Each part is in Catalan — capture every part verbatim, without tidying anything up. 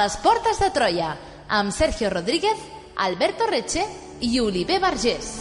les portes de Troia, amb Sergio Rodríguez, Alberto Reche i Oliver Vergés.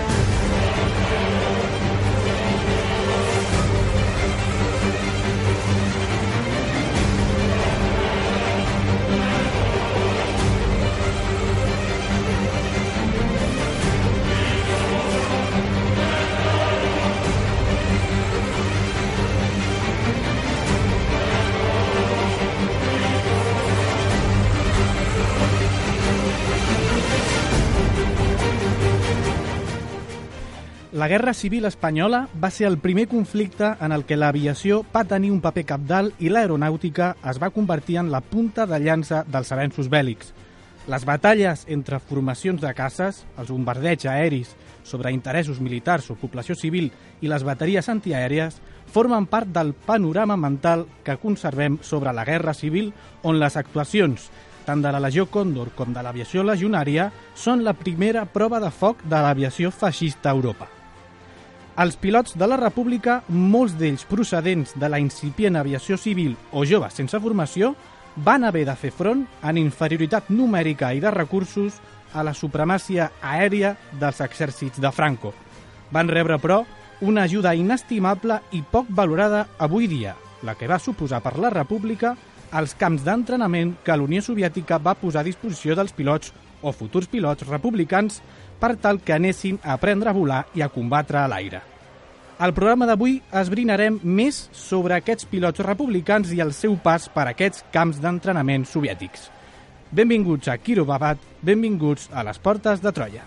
La Guerra Civil Espanyola va ser el primer conflicte en el què l'aviació va tenir un paper cabdal i l'aeronàutica es va convertir en la punta de llança dels avenços bèl·lics. Les batalles entre formacions de caces, els bombardeigs aeris sobre interessos militars o població civil i les bateries antiaèries formen part del panorama mental que conservem sobre la Guerra Civil, on les actuacions tant de la Legió Còndor com de l'aviació legionària són la primera prova de foc de l'aviació feixista a Europa. Els pilots de la República, molts d'ells procedents de la incipient aviació civil o joves sense formació, van haver de fer front en inferioritat numèrica i de recursos a la supremàcia aèria dels exèrcits de Franco. Van rebre, però, una ajuda inestimable i poc valorada avui dia, la que va suposar per la República els camps d'entrenament que la Unió Soviètica va posar a disposició dels pilots o futurs pilots republicans per tal que anessin a aprendre a volar i a combatre a l'aire. Al programa d'avui esbrinarem més sobre aquests pilots republicans i el seu pas per aquests camps d'entrenament soviètics. Benvinguts a Kirovavat, benvinguts a les portes de Troia.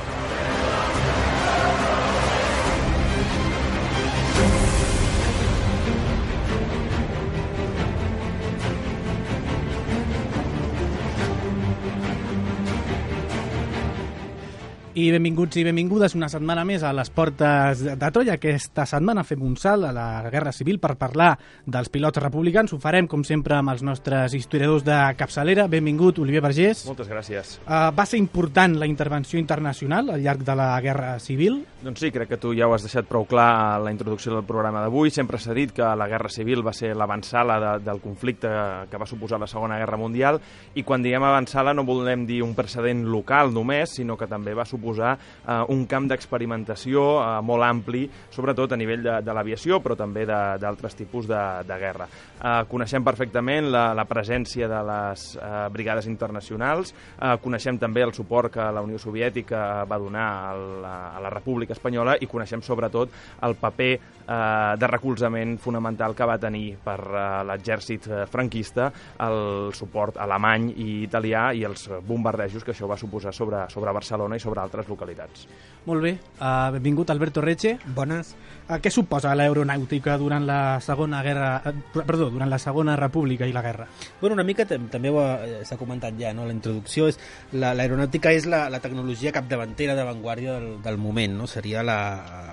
I benvinguts i benvingudes una setmana més a les portes de Troia. Aquesta setmana fem un salt a la Guerra Civil per parlar dels pilots republicans. Ho farem, com sempre, amb els nostres historiadors de capçalera. Benvingut, Oliver Vergés. Moltes gràcies. Uh, va ser important la intervenció internacional al llarg de la Guerra Civil? Doncs sí, crec que tu ja ho has deixat prou clar a la introducció del programa d'avui. Sempre s'ha dit que la Guerra Civil va ser l'avantsala de, del conflicte que va suposar la Segona Guerra Mundial, i quan diem avantsala no volem dir un precedent local només, sinó que també va suposar posar uh, un camp d'experimentació uh, molt ampli, sobretot a nivell de, de l'aviació, però també d'altres tipus de, de guerra. Uh, coneixem perfectament la, la presència de les uh, brigades internacionals, uh, coneixem també el suport que la Unió Soviètica va donar al, a la República Espanyola, i coneixem sobretot el paper uh, de recolzament fonamental que va tenir per uh, l'exèrcit franquista el suport alemany i italià i els bombardejos que això va suposar sobre, sobre Barcelona i sobre altres localitats. Molt bé, uh, benvingut Alberto Reche. Bones. Uh, què suposa l'aeronàutica durant la Segona Guerra, uh, perdó, durant la Segona República i la guerra? Bueno, una mica també s'ha comentat ja, no? La introducció és l'aeronàutica és la, la tecnologia capdavantera d'avantguàrdia del, del moment, no? Seria la,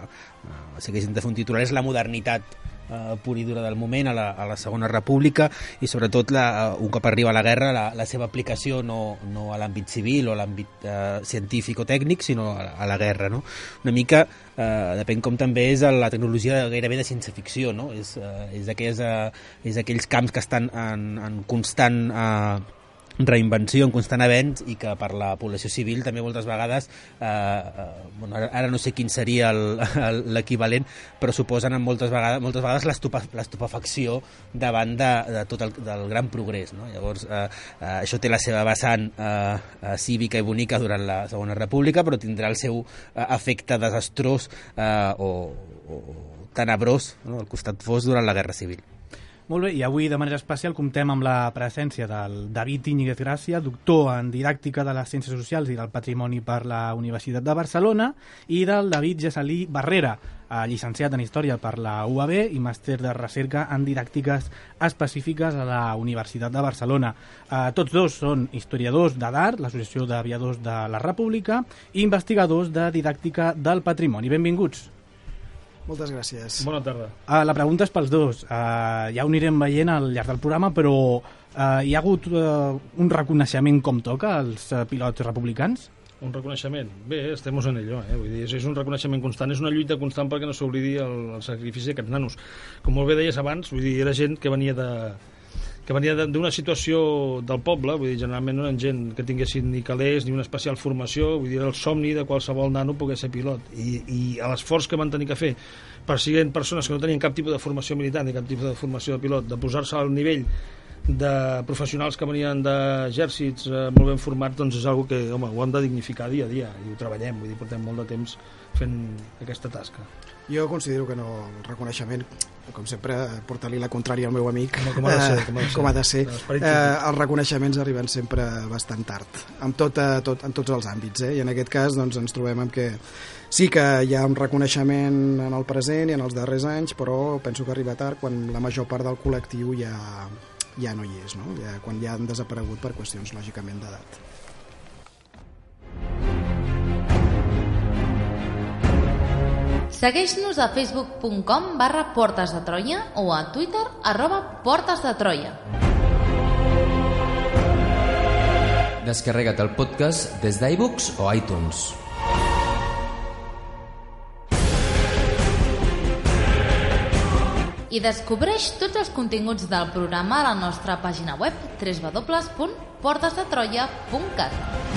uh, si haguéssim de fer un titular, és la modernitat Uh, pura i dura del moment a la, a la Segona República, i sobretot la, uh, un cop arriba a la guerra la, la seva aplicació no, no a l'àmbit civil o a l'àmbit uh, científic o tècnic, sinó a, a la guerra, no? Una mica uh, depèn com també és la tecnologia gairebé de ciència-ficció, no? És, uh, és, aquells, uh, és aquells camps que estan en, en constant uh, reinvenció, en constant avenç, i que per la població civil també moltes vegades eh, eh, bueno, ara, ara no sé quin seria l'equivalent, però suposen en moltes vegades, moltes vegades l'estupefacció davant de, de tot el del gran progrés, no? Llavors eh, eh, això té la seva vessant eh, eh, cívica i bonica durant la Segona República, però tindrà el seu eh, efecte desastrós eh, o, o tenebrós, no? Al costat fos durant la Guerra Civil. Molt bé, i avui de manera especial comptem amb la presència del David Íñiguez Gràcia, doctor en Didàctica de les Ciències Socials i del Patrimoni per la Universitat de Barcelona, i del David Gessalí Barrera, llicenciat en Història per la U A B i màster de recerca en Didàctiques específiques a la Universitat de Barcelona. Eh, tots dos són historiadors de D A R, l'Associació d'Aviadors de la República, i investigadors de Didàctica del Patrimoni. Benvinguts. Moltes gràcies. Bona tarda. Uh, la pregunta és pels dos. Uh, ja ho anirem veient al llarg del programa, però uh, hi ha hagut uh, un reconeixement com toca als uh, pilots republicans? Un reconeixement? Bé, estem en ello. Eh? Vull dir, és un reconeixement constant, és una lluita constant perquè no s'oblidi el, el sacrifici d'aquests nanos. Com molt bé deies abans, vull dir, era gent que venia de que venia d'una situació del poble, vull dir, generalment no eren gent que tinguessin ni calés ni una especial formació, vull dir, era el somni de qualsevol nano poder ser pilot, i, i l'esforç que van tenir que fer per ser persones que no tenien cap tipus de formació militar ni cap tipus de formació de pilot, de posar-se al nivell de professionals que venien d'exèrcits eh, molt ben formats, doncs és una que, home, ho hem de dignificar dia a dia, i ho treballem, vull dir, portem molt de temps fent aquesta tasca. Jo considero que no, el reconeixement, com sempre, portar-li la contrària al meu amic, com, com ha de ser, com ha de ser. Com ha de ser. Eh, els reconeixements arriben sempre bastant tard, en, tot, tot, en tots els àmbits, eh? I en aquest cas doncs, ens trobem amb que sí que hi ha un reconeixement en el present i en els darrers anys, però penso que arriba tard quan la major part del col·lectiu ja, ja no hi és, no? Ja, quan ja han desaparegut per qüestions, lògicament, d'edat. Segueix-nos a facebook punt com barra Portes de Troia o a Twitter arroba Portes de Troia. Descarrega't el podcast des d'iBooks o iTunes. I descobreix tots els continguts del programa a la nostra pàgina web w w w punt portes de troia punt cat.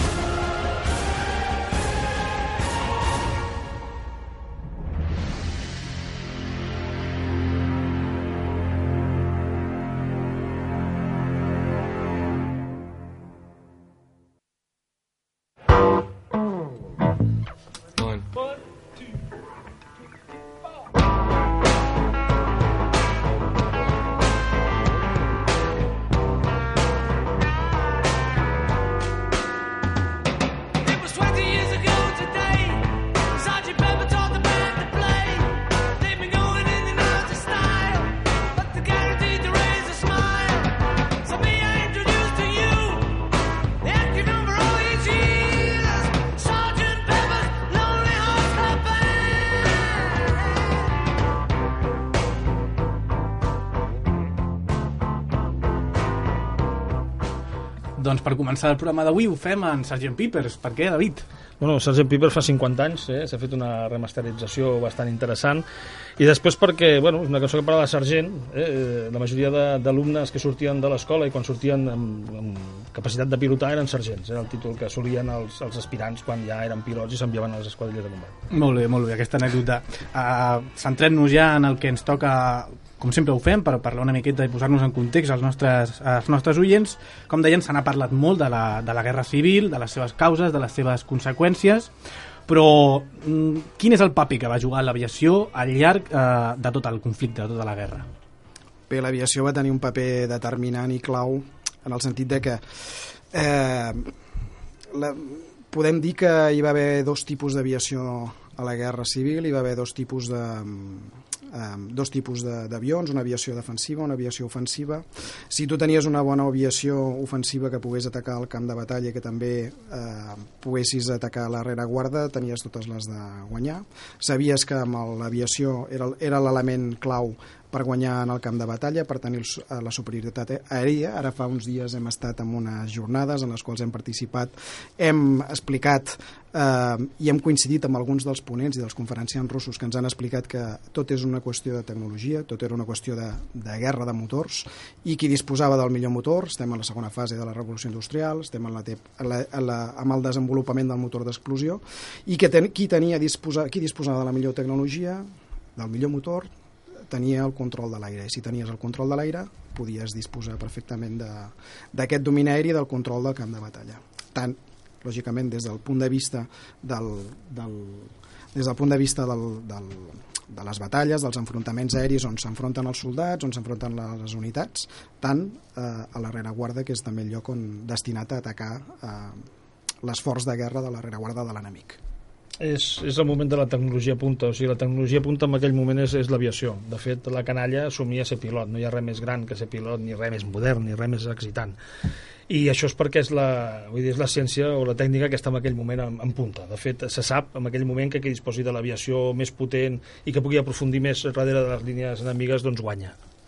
Doncs per començar el programa d'avui ho fem en sergent Pipers. Per què, David? Bueno, sergent Pipers fa cinquanta anys, eh? S'ha fet una remasterització bastant interessant, i després perquè, bueno, és una cançó que parla de sergent, eh? La majoria d'alumnes que sortien de l'escola i quan sortien amb, amb capacitat de pilotar eren sergents, era el títol que assolien els, els aspirants quan ja eren pilots i s'enviaven a les esquadrilles de combat. Molt bé, molt bé, aquesta anècdota. Uh, Centrem-nos ja en el que ens toca, com sempre ho fem, per parlar una miqueta i posar-nos en context als nostres, als nostres oients. Com deien, se n'ha parlat molt de la, de la Guerra Civil, de les seves causes, de les seves conseqüències, però mm, quin és el paper que va jugar l'aviació al llarg eh, de tot el conflicte, de tota la guerra? Bé, l'aviació va tenir un paper determinant i clau en el sentit de que eh, la, podem dir que hi va haver dos tipus d'aviació a la Guerra Civil, hi va haver dos tipus de... Um, dos tipus d'avions, una aviació defensiva, una aviació ofensiva. Si tu tenies una bona aviació ofensiva que pogués atacar el camp de batalla i que també eh, poguessis atacar la rereguarda, tenies totes les de guanyar. Sabies que amb l'aviació era, era l'element clau per guanyar en el camp de batalla, per tenir la superioritat aèria. Ara fa uns dies hem estat en unes jornades en les quals hem participat, hem explicat eh, i hem coincidit amb alguns dels ponents i dels conferenciants russos que ens han explicat que tot és una qüestió de tecnologia, tot era una qüestió de, de guerra de motors, i qui disposava del millor motor, estem en la segona fase de la revolució industrial, estem en la, en la, en la, amb el desenvolupament del motor d'explosió, i que ten, qui, tenia disposa, qui disposava de la millor tecnologia, del millor motor, tenia el control de l'aire. I si tenies el control de l'aire, podies disposar perfectament d'aquest domini aeri i del control del camp de batalla. Tant, lògicament, des del punt de vista del, del, des del punt de vista del, del, de les batalles, dels enfrontaments aeris on s'enfronten els soldats, on s'enfronten les unitats, tant eh, a la rereguarda, que és també el lloc on destinat a atacar eh, l'esforç de guerra de la rereguarda de l'enemic. És, és el moment de la tecnologia punta, o sigui, la tecnologia punta en aquell moment és, és l'aviació. De fet, la canalla somia ser pilot, no hi ha res més gran que ser pilot, ni res més modern, ni res més excitant. I això és perquè és la, vull dir, és la ciència o la tècnica que està en aquell moment en, en punta. De fet, se sap en aquell moment que qui disposi de l'aviació més potent i que pugui aprofundir més darrere de les línies enemigues, doncs guanya.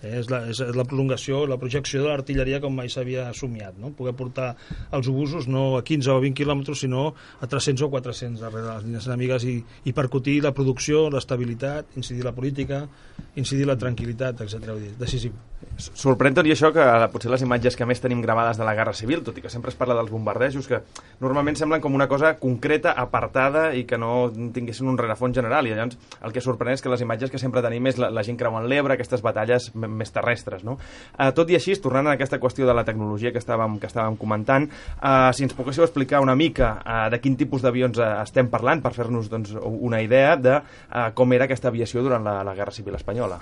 Eh? És, la, és la prolongació, la projecció de l'artilleria com mai s'havia somiat, no? Poder portar els obusos no a quinze o vint quilòmetres, sinó a tres-cents o quatre-cents darrere les línies enemigues i, i percutir la producció, l'estabilitat, incidir la política, incidir la tranquil·litat, etcètera. Decisiu. Sorprèn tot i això que potser les imatges que més tenim gravades de la Guerra Civil, tot i que sempre es parla dels bombardejos, que normalment semblen com una cosa concreta, apartada i que no tinguessin un rerefons general, i llavors el que sorprèn és que les imatges que sempre tenim és la, la gent creuant l'Ebre, aquestes batalles més terrestres, no? Uh, tot i així, tornant a aquesta qüestió de la tecnologia que estàvem, que estàvem comentant, uh, si ens poguéssiu explicar una mica uh, de quin tipus d'avions uh, estem parlant, per fer-nos doncs, una idea de uh, com era aquesta aviació durant la, la Guerra Civil espanyola.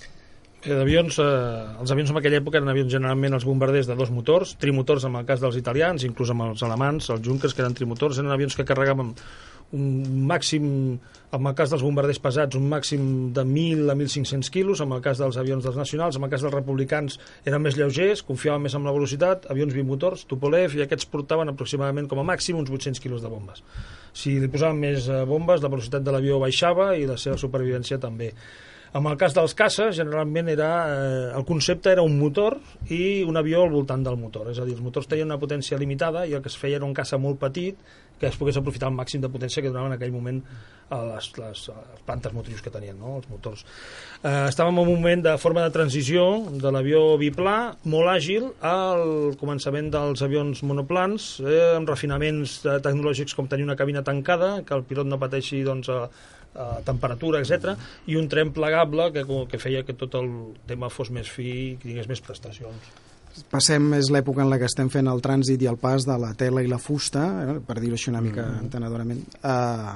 Eh, avions, eh, els avions en aquella època eren avions generalment els bombarders de dos motors, trimotors en el cas dels italians, inclús amb els alemans, els Junkers, que eren trimotors, eren avions que carregaven un màxim, en el cas dels bombarders pesats, un màxim de mil a mil cinc-cents quilos, en el cas dels avions dels nacionals, en el cas dels republicans eren més lleugers, confiaven més en la velocitat, avions bimotors, Tupolev, i aquests portaven aproximadament com a màxim uns vuit-cents quilos de bombes. Si li posaven més bombes, la velocitat de l'avió baixava i la seva supervivència també. En el cas dels caces, generalment era, eh, el concepte era un motor i un avió al voltant del motor. És a dir, els motors tenien una potència limitada i el que es feia era un caça molt petit que es pogués aprofitar el màxim de potència que donaven en aquell moment a les, les, les plantes motrius que tenien, no? Els motors. Eh, estàvem en un moment de forma de transició de l'avió biplà, molt àgil, al començament dels avions monoplans, eh, amb refinaments eh, tecnològics com tenir una cabina tancada, que el pilot no pateixi doncs, a, a temperatura, etcètera, i un tren plegable que, que feia que tot el tema fos més fi i tingués més prestacions. Passem més l'època en la que estem fent el trànsit i el pas de la tela i la fusta, eh, per dir-ho així una mica mm. entenedorament, a,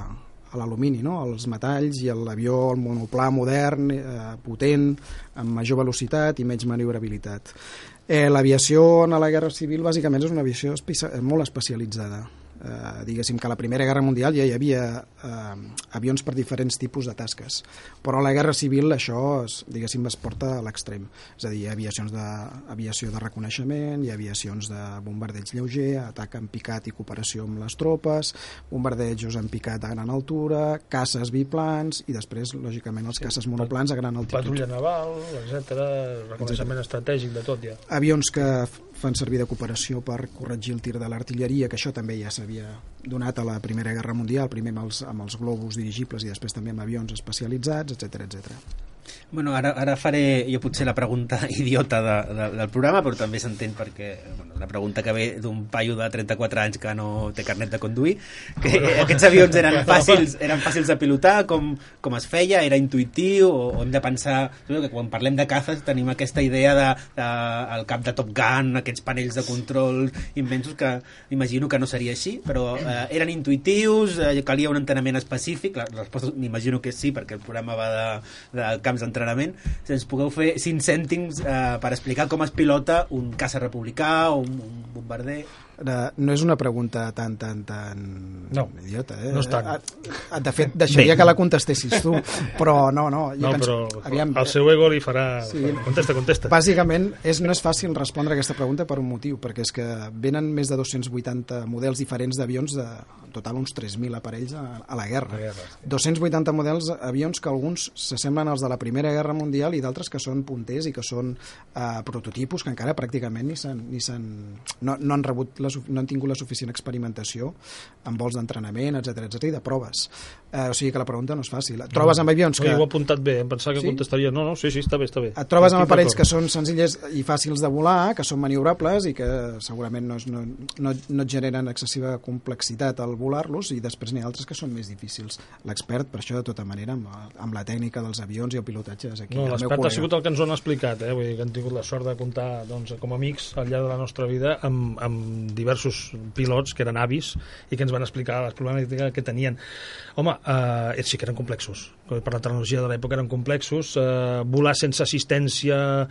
a l'alumini, no? Els metalls i l'avió, el monoplà modern, eh, potent, amb major velocitat i menys maniobrabilitat. Eh, L'aviació en la Guerra Civil bàsicament és una aviació espe- molt especialitzada. Eh, diguéssim que a la Primera Guerra Mundial ja hi havia eh, avions per diferents tipus de tasques, però a la Guerra Civil això es, diguéssim, es porta a l'extrem, és a dir, hi ha aviacions de, aviació de reconeixement, hi ha aviacions de bombardeig lleuger, atac en picat i cooperació amb les tropes, bombardejos en picat a gran altura, caces biplans i després, lògicament, els caces monoplans a gran altitud. Patrulla naval, etcètera, reconeixement estratègic de tot ja. Avions que fan servir de cooperació per corregir el tir de l'artilleria, que això també ja s'havia donat a la Primera Guerra Mundial, primer amb els, amb els globus dirigibles i després també amb avions especialitzats, etcètera, etcètera. Bueno, ara, ara faré jo potser la pregunta idiota de, de, del programa, però també s'entén perquè bueno, la pregunta que ve d'un paio de trenta-quatre anys que no té carnet de conduir, que aquests avions eren fàcils, eren fàcils de pilotar, com, com es feia, era intuïtiu, o, o hem de pensar, que quan parlem de cazes tenim aquesta idea de, de, el cap de Top Gun, aquests panells de control immensos que imagino que no seria així, però eh, eren intuïtius, eh, calia un entrenament específic, la, la resposta m'imagino que sí, perquè el programa va de, de camps d'entrenament. Si ens pugueu fer cinc cèntims eh, per explicar com es pilota un caça republicà o un, un bombarder. No és una pregunta tan, tan, tan no, idiota, eh? No és tant. De fet, deixaria Bé. que la contestessis tu, però no, no. Jo no, penso, però aviam, el seu ego li farà... Sí. Contesta, contesta. Bàsicament, és, no és fàcil respondre aquesta pregunta per un motiu, perquè és que venen més de dos-cents vuitanta models diferents d'avions, de en total uns tres mil aparells a, a la guerra. La guerra sí. dos-cents vuitanta models avions que alguns s'assemblen als de la Primera Guerra Mundial i d'altres que són punters i que són eh, prototipus que encara pràcticament ni s'han, ni s'han, no, no han rebut la, no han tingut la suficient experimentació en vols d'entrenament, etcètera, etcètera, i de proves. Eh, o sigui que la pregunta no és fàcil. Et trobes amb avions que... No, ho he apuntat bé, em pensava que sí? contestaria. No, no, sí, sí, està bé, està bé. Et trobes amb aparells que són senzilles i fàcils de volar, que són maniobrables i que segurament no, no, no, no et generen excessiva complexitat al volar-los, i després n'hi ha altres que són més difícils. L'expert, per això, de tota manera, amb, amb la tècnica dels avions i el pilotatge és aquí. No, l'expert ha sigut el que ens ho han explicat, eh? Vull dir que han tingut la sort de comptar doncs, com a amics al llarg de la nostra vida amb, amb diversos pilots que eren avis i que ens van explicar les problemàtiques que tenien. Home, eh, sí que eren complexos. Per la tecnologia de l'època eren complexos. Eh, volar sense assistència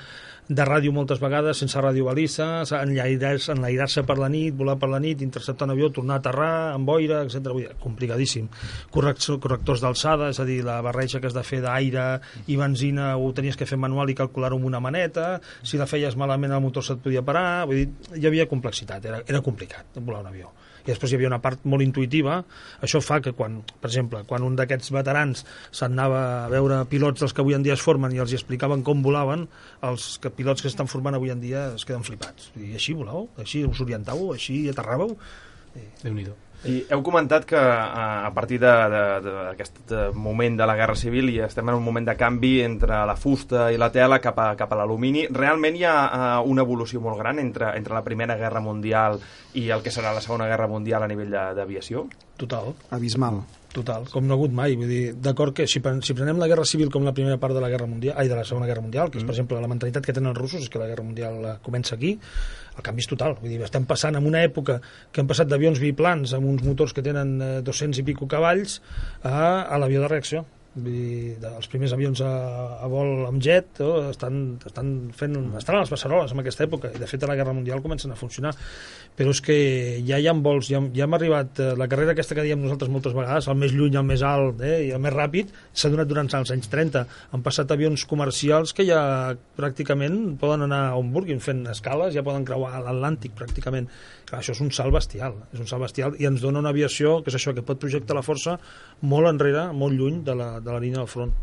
de ràdio moltes vegades, sense ràdio balissa, enlairar-se enlairar per la nit, volar per la nit, interceptar un avió, tornar a aterrar, amb boira, etcètera. Vull dir, complicadíssim. Correctors, correctors d'alçada, és a dir, la barreja que has de fer d'aire i benzina ho tenies que fer manual i calcular-ho amb una maneta, si la feies malament el motor se't podia parar, vull dir, hi havia complexitat, era, era complicat volar un avió. I després hi havia una part molt intuïtiva. Això fa que quan, per exemple, quan un d'aquests veterans s'anava a veure pilots dels que avui en dia es formen i els hi explicaven com volaven, els que, pilots que s'estan formant avui en dia es queden flipats. I així volàveu? Així us orientàveu? Així aterràveu? Déu-n'hi-do. I heu comentat que a partir d'aquest moment de la Guerra Civil i estem en un moment de canvi entre la fusta i la tela cap a, cap a l'alumini. Realment hi ha una evolució molt gran entre, entre la Primera Guerra Mundial i el que serà la Segona Guerra Mundial a nivell d'aviació? Total. Abismal. Total, com no ha hagut mai. Vull dir, d'acord que si, si prenem la Guerra Civil com la primera part de la Guerra Mundial, ai, de la Segona Guerra Mundial, que és, per exemple, la mentalitat que tenen els russos és que la Guerra Mundial comença aquí, el canvi és total. Vull dir, estem passant en una època que hem passat d'avions biplans amb uns motors que tenen dos-cents i pico cavalls a, a l'avió de reacció. Vull dir, els primers avions a, a vol amb jet oh, estan, estan, fent, estan a les beceroles en aquesta època, i de fet a la Guerra Mundial comencen a funcionar, però és que ja hi ha vols, ja, ja hem arribat la carrera aquesta que diem nosaltres moltes vegades, el més lluny, el més alt eh, i el més ràpid, s'ha donat durant els anys trenta. Han passat avions comercials que ja pràcticament poden anar a on vulguin fent escales, ja poden creuar l'Atlàntic pràcticament. Clar, això és un salt bestial, és un salt bestial i ens dona una aviació que és això, que pot projectar la força molt enrere, molt lluny de la, de la línia del front.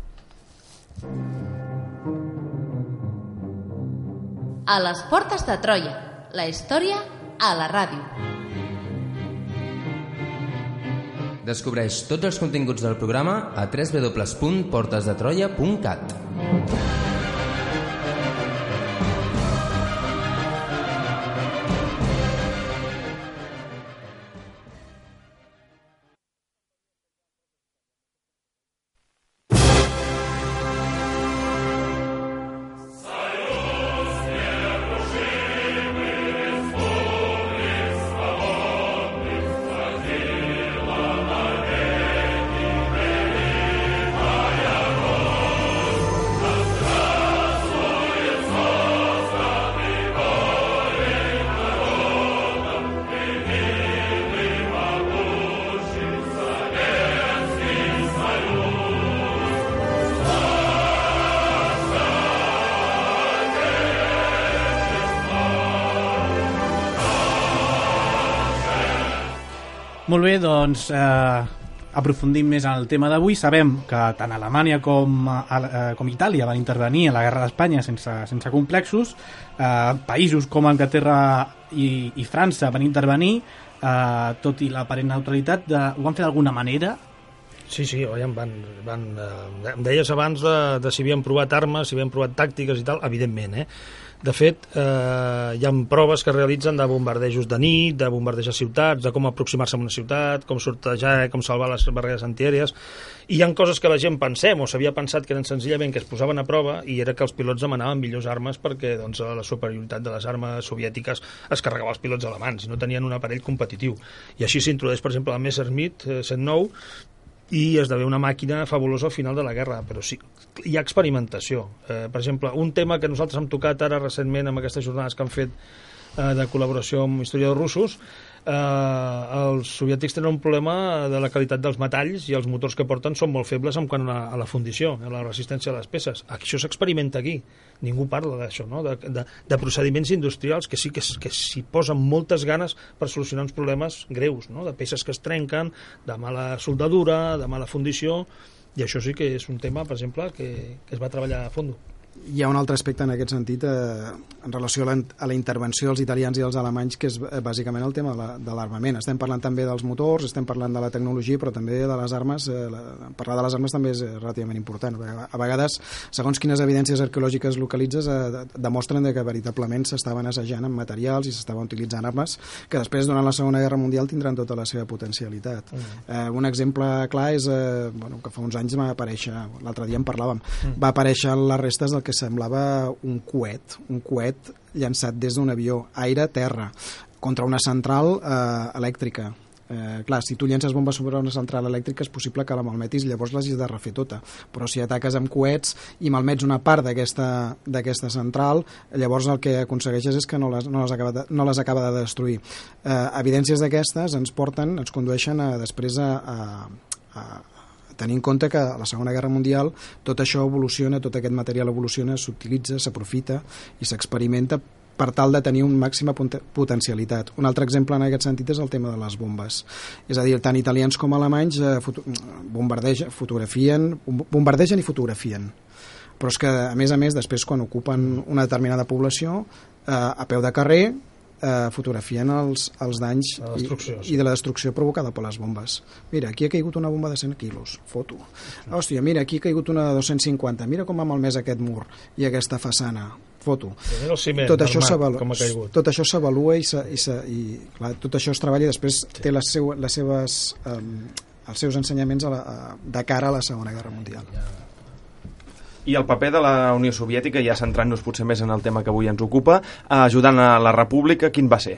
A les portes de Troia, la història a la ràdio. Descobreix tots els continguts del programa a w w w punt portes de troia punt cat. Molt bé, doncs eh, aprofundim més en el tema d'avui. Sabem que tant Alemanya com, eh, com Itàlia van intervenir en la Guerra d'Espanya sense, sense complexos. Eh, països com Anglaterra i, i França van intervenir, eh, tot i l'aparent neutralitat. De, ho van fer d'alguna manera? Sí, sí, van, van, van, eh, em deies abans de, de si havien provat armes, si havien provat tàctiques i tal, evidentment, eh? De fet, eh, hi ha proves que es realitzen de bombardejos de nit, de bombardejar ciutats, de com aproximar-se a una ciutat, com sortejar, com salvar les barreres antiaèries, i hi ha coses que la gent pensem o s'havia pensat que eren senzillament que es posaven a prova, i era que els pilots demanaven millors armes perquè doncs, la superioritat de les armes soviètiques es carregava als pilots alemans i no tenien un aparell competitiu. I així s'introdueix, per exemple, el Messerschmitt cent nou, i esdevé una màquina fabulosa al final de la guerra, però sí, hi ha experimentació. Eh, per exemple, un tema que nosaltres hem tocat ara recentment amb aquestes jornades que han fet eh, de col·laboració amb historiadors russos, eh, els soviètics tenen un problema de la qualitat dels metalls i els motors que porten són molt febles en quant a, a la fundició, a la resistència a les peces. Això s'experimenta aquí, ningú parla d'això, no? de, de, de procediments industrials que sí que, que s'hi posen moltes ganes per solucionar uns problemes greus, no? De peces que es trenquen, de mala soldadura, de mala fundició, i això sí que és un tema, per exemple, que, que es va treballar a fons. Hi ha un altre aspecte en aquest sentit eh, en relació a la, a la intervenció dels italians i els alemanys, que és eh, bàsicament el tema de, la, de l'armament. Estem parlant també dels motors, estem parlant de la tecnologia, però també de les armes. Eh, la, parlar de les armes també és relativament important. A vegades, segons quines evidències arqueològiques localitzes, eh, demostren que veritablement s'estaven assajant amb materials i s'estaven utilitzant armes que després, durant la Segona Guerra Mundial, tindran tota la seva potencialitat. Mm. Eh, un exemple clar és eh, bueno, que fa uns anys va aparèixer, l'altre dia en parlàvem, mm. va aparèixer les restes del que semblava un coet, un coet llançat des d'un avió aire-terra contra una central eh, elèctrica. Eh, clar, si tu llences bombes sobre una central elèctrica és possible que la malmetis i llavors l'hagis de refer tota, però si ataques amb coets i malmets una part d'aquesta d'aquesta central, llavors el que aconsegueixes és que no les, no les, acaba, de, no les acaba de destruir. Eh, evidències d'aquestes ens porten, ens condueixen a, després a, a, a tenir en compte que a la Segona Guerra Mundial tot això evoluciona, tot aquest material evoluciona, s'utilitza, s'aprofita i s'experimenta per tal de tenir una màxima potencialitat. Un altre exemple en aquest sentit és el tema de les bombes. És a dir, tant italians com alemanys eh, foto bombardegen, fotografien, bombardegen i fotografien. Però és que, a més a més, després, quan ocupen una determinada població, eh, a peu de carrer, eh, fotografien els, els danys i, i de la destrucció provocada per les bombes. Mira, aquí ha caigut una bomba de cent quilos, foto. Hòstia, mira, aquí ha caigut una de dos-cents cinquanta, mira com ha malmès aquest mur i aquesta façana, foto. Ciment, tot, això tot això s'avalua i, i, i clar, tot això es treballa i després sí. té les, seu, les seves, um, els seus ensenyaments a la, a, de cara a la Segona Guerra Mundial. I el paper de la Unió Soviètica, ja centrant-nos potser més en el tema que avui ens ocupa, ajudant a la República, quin va ser?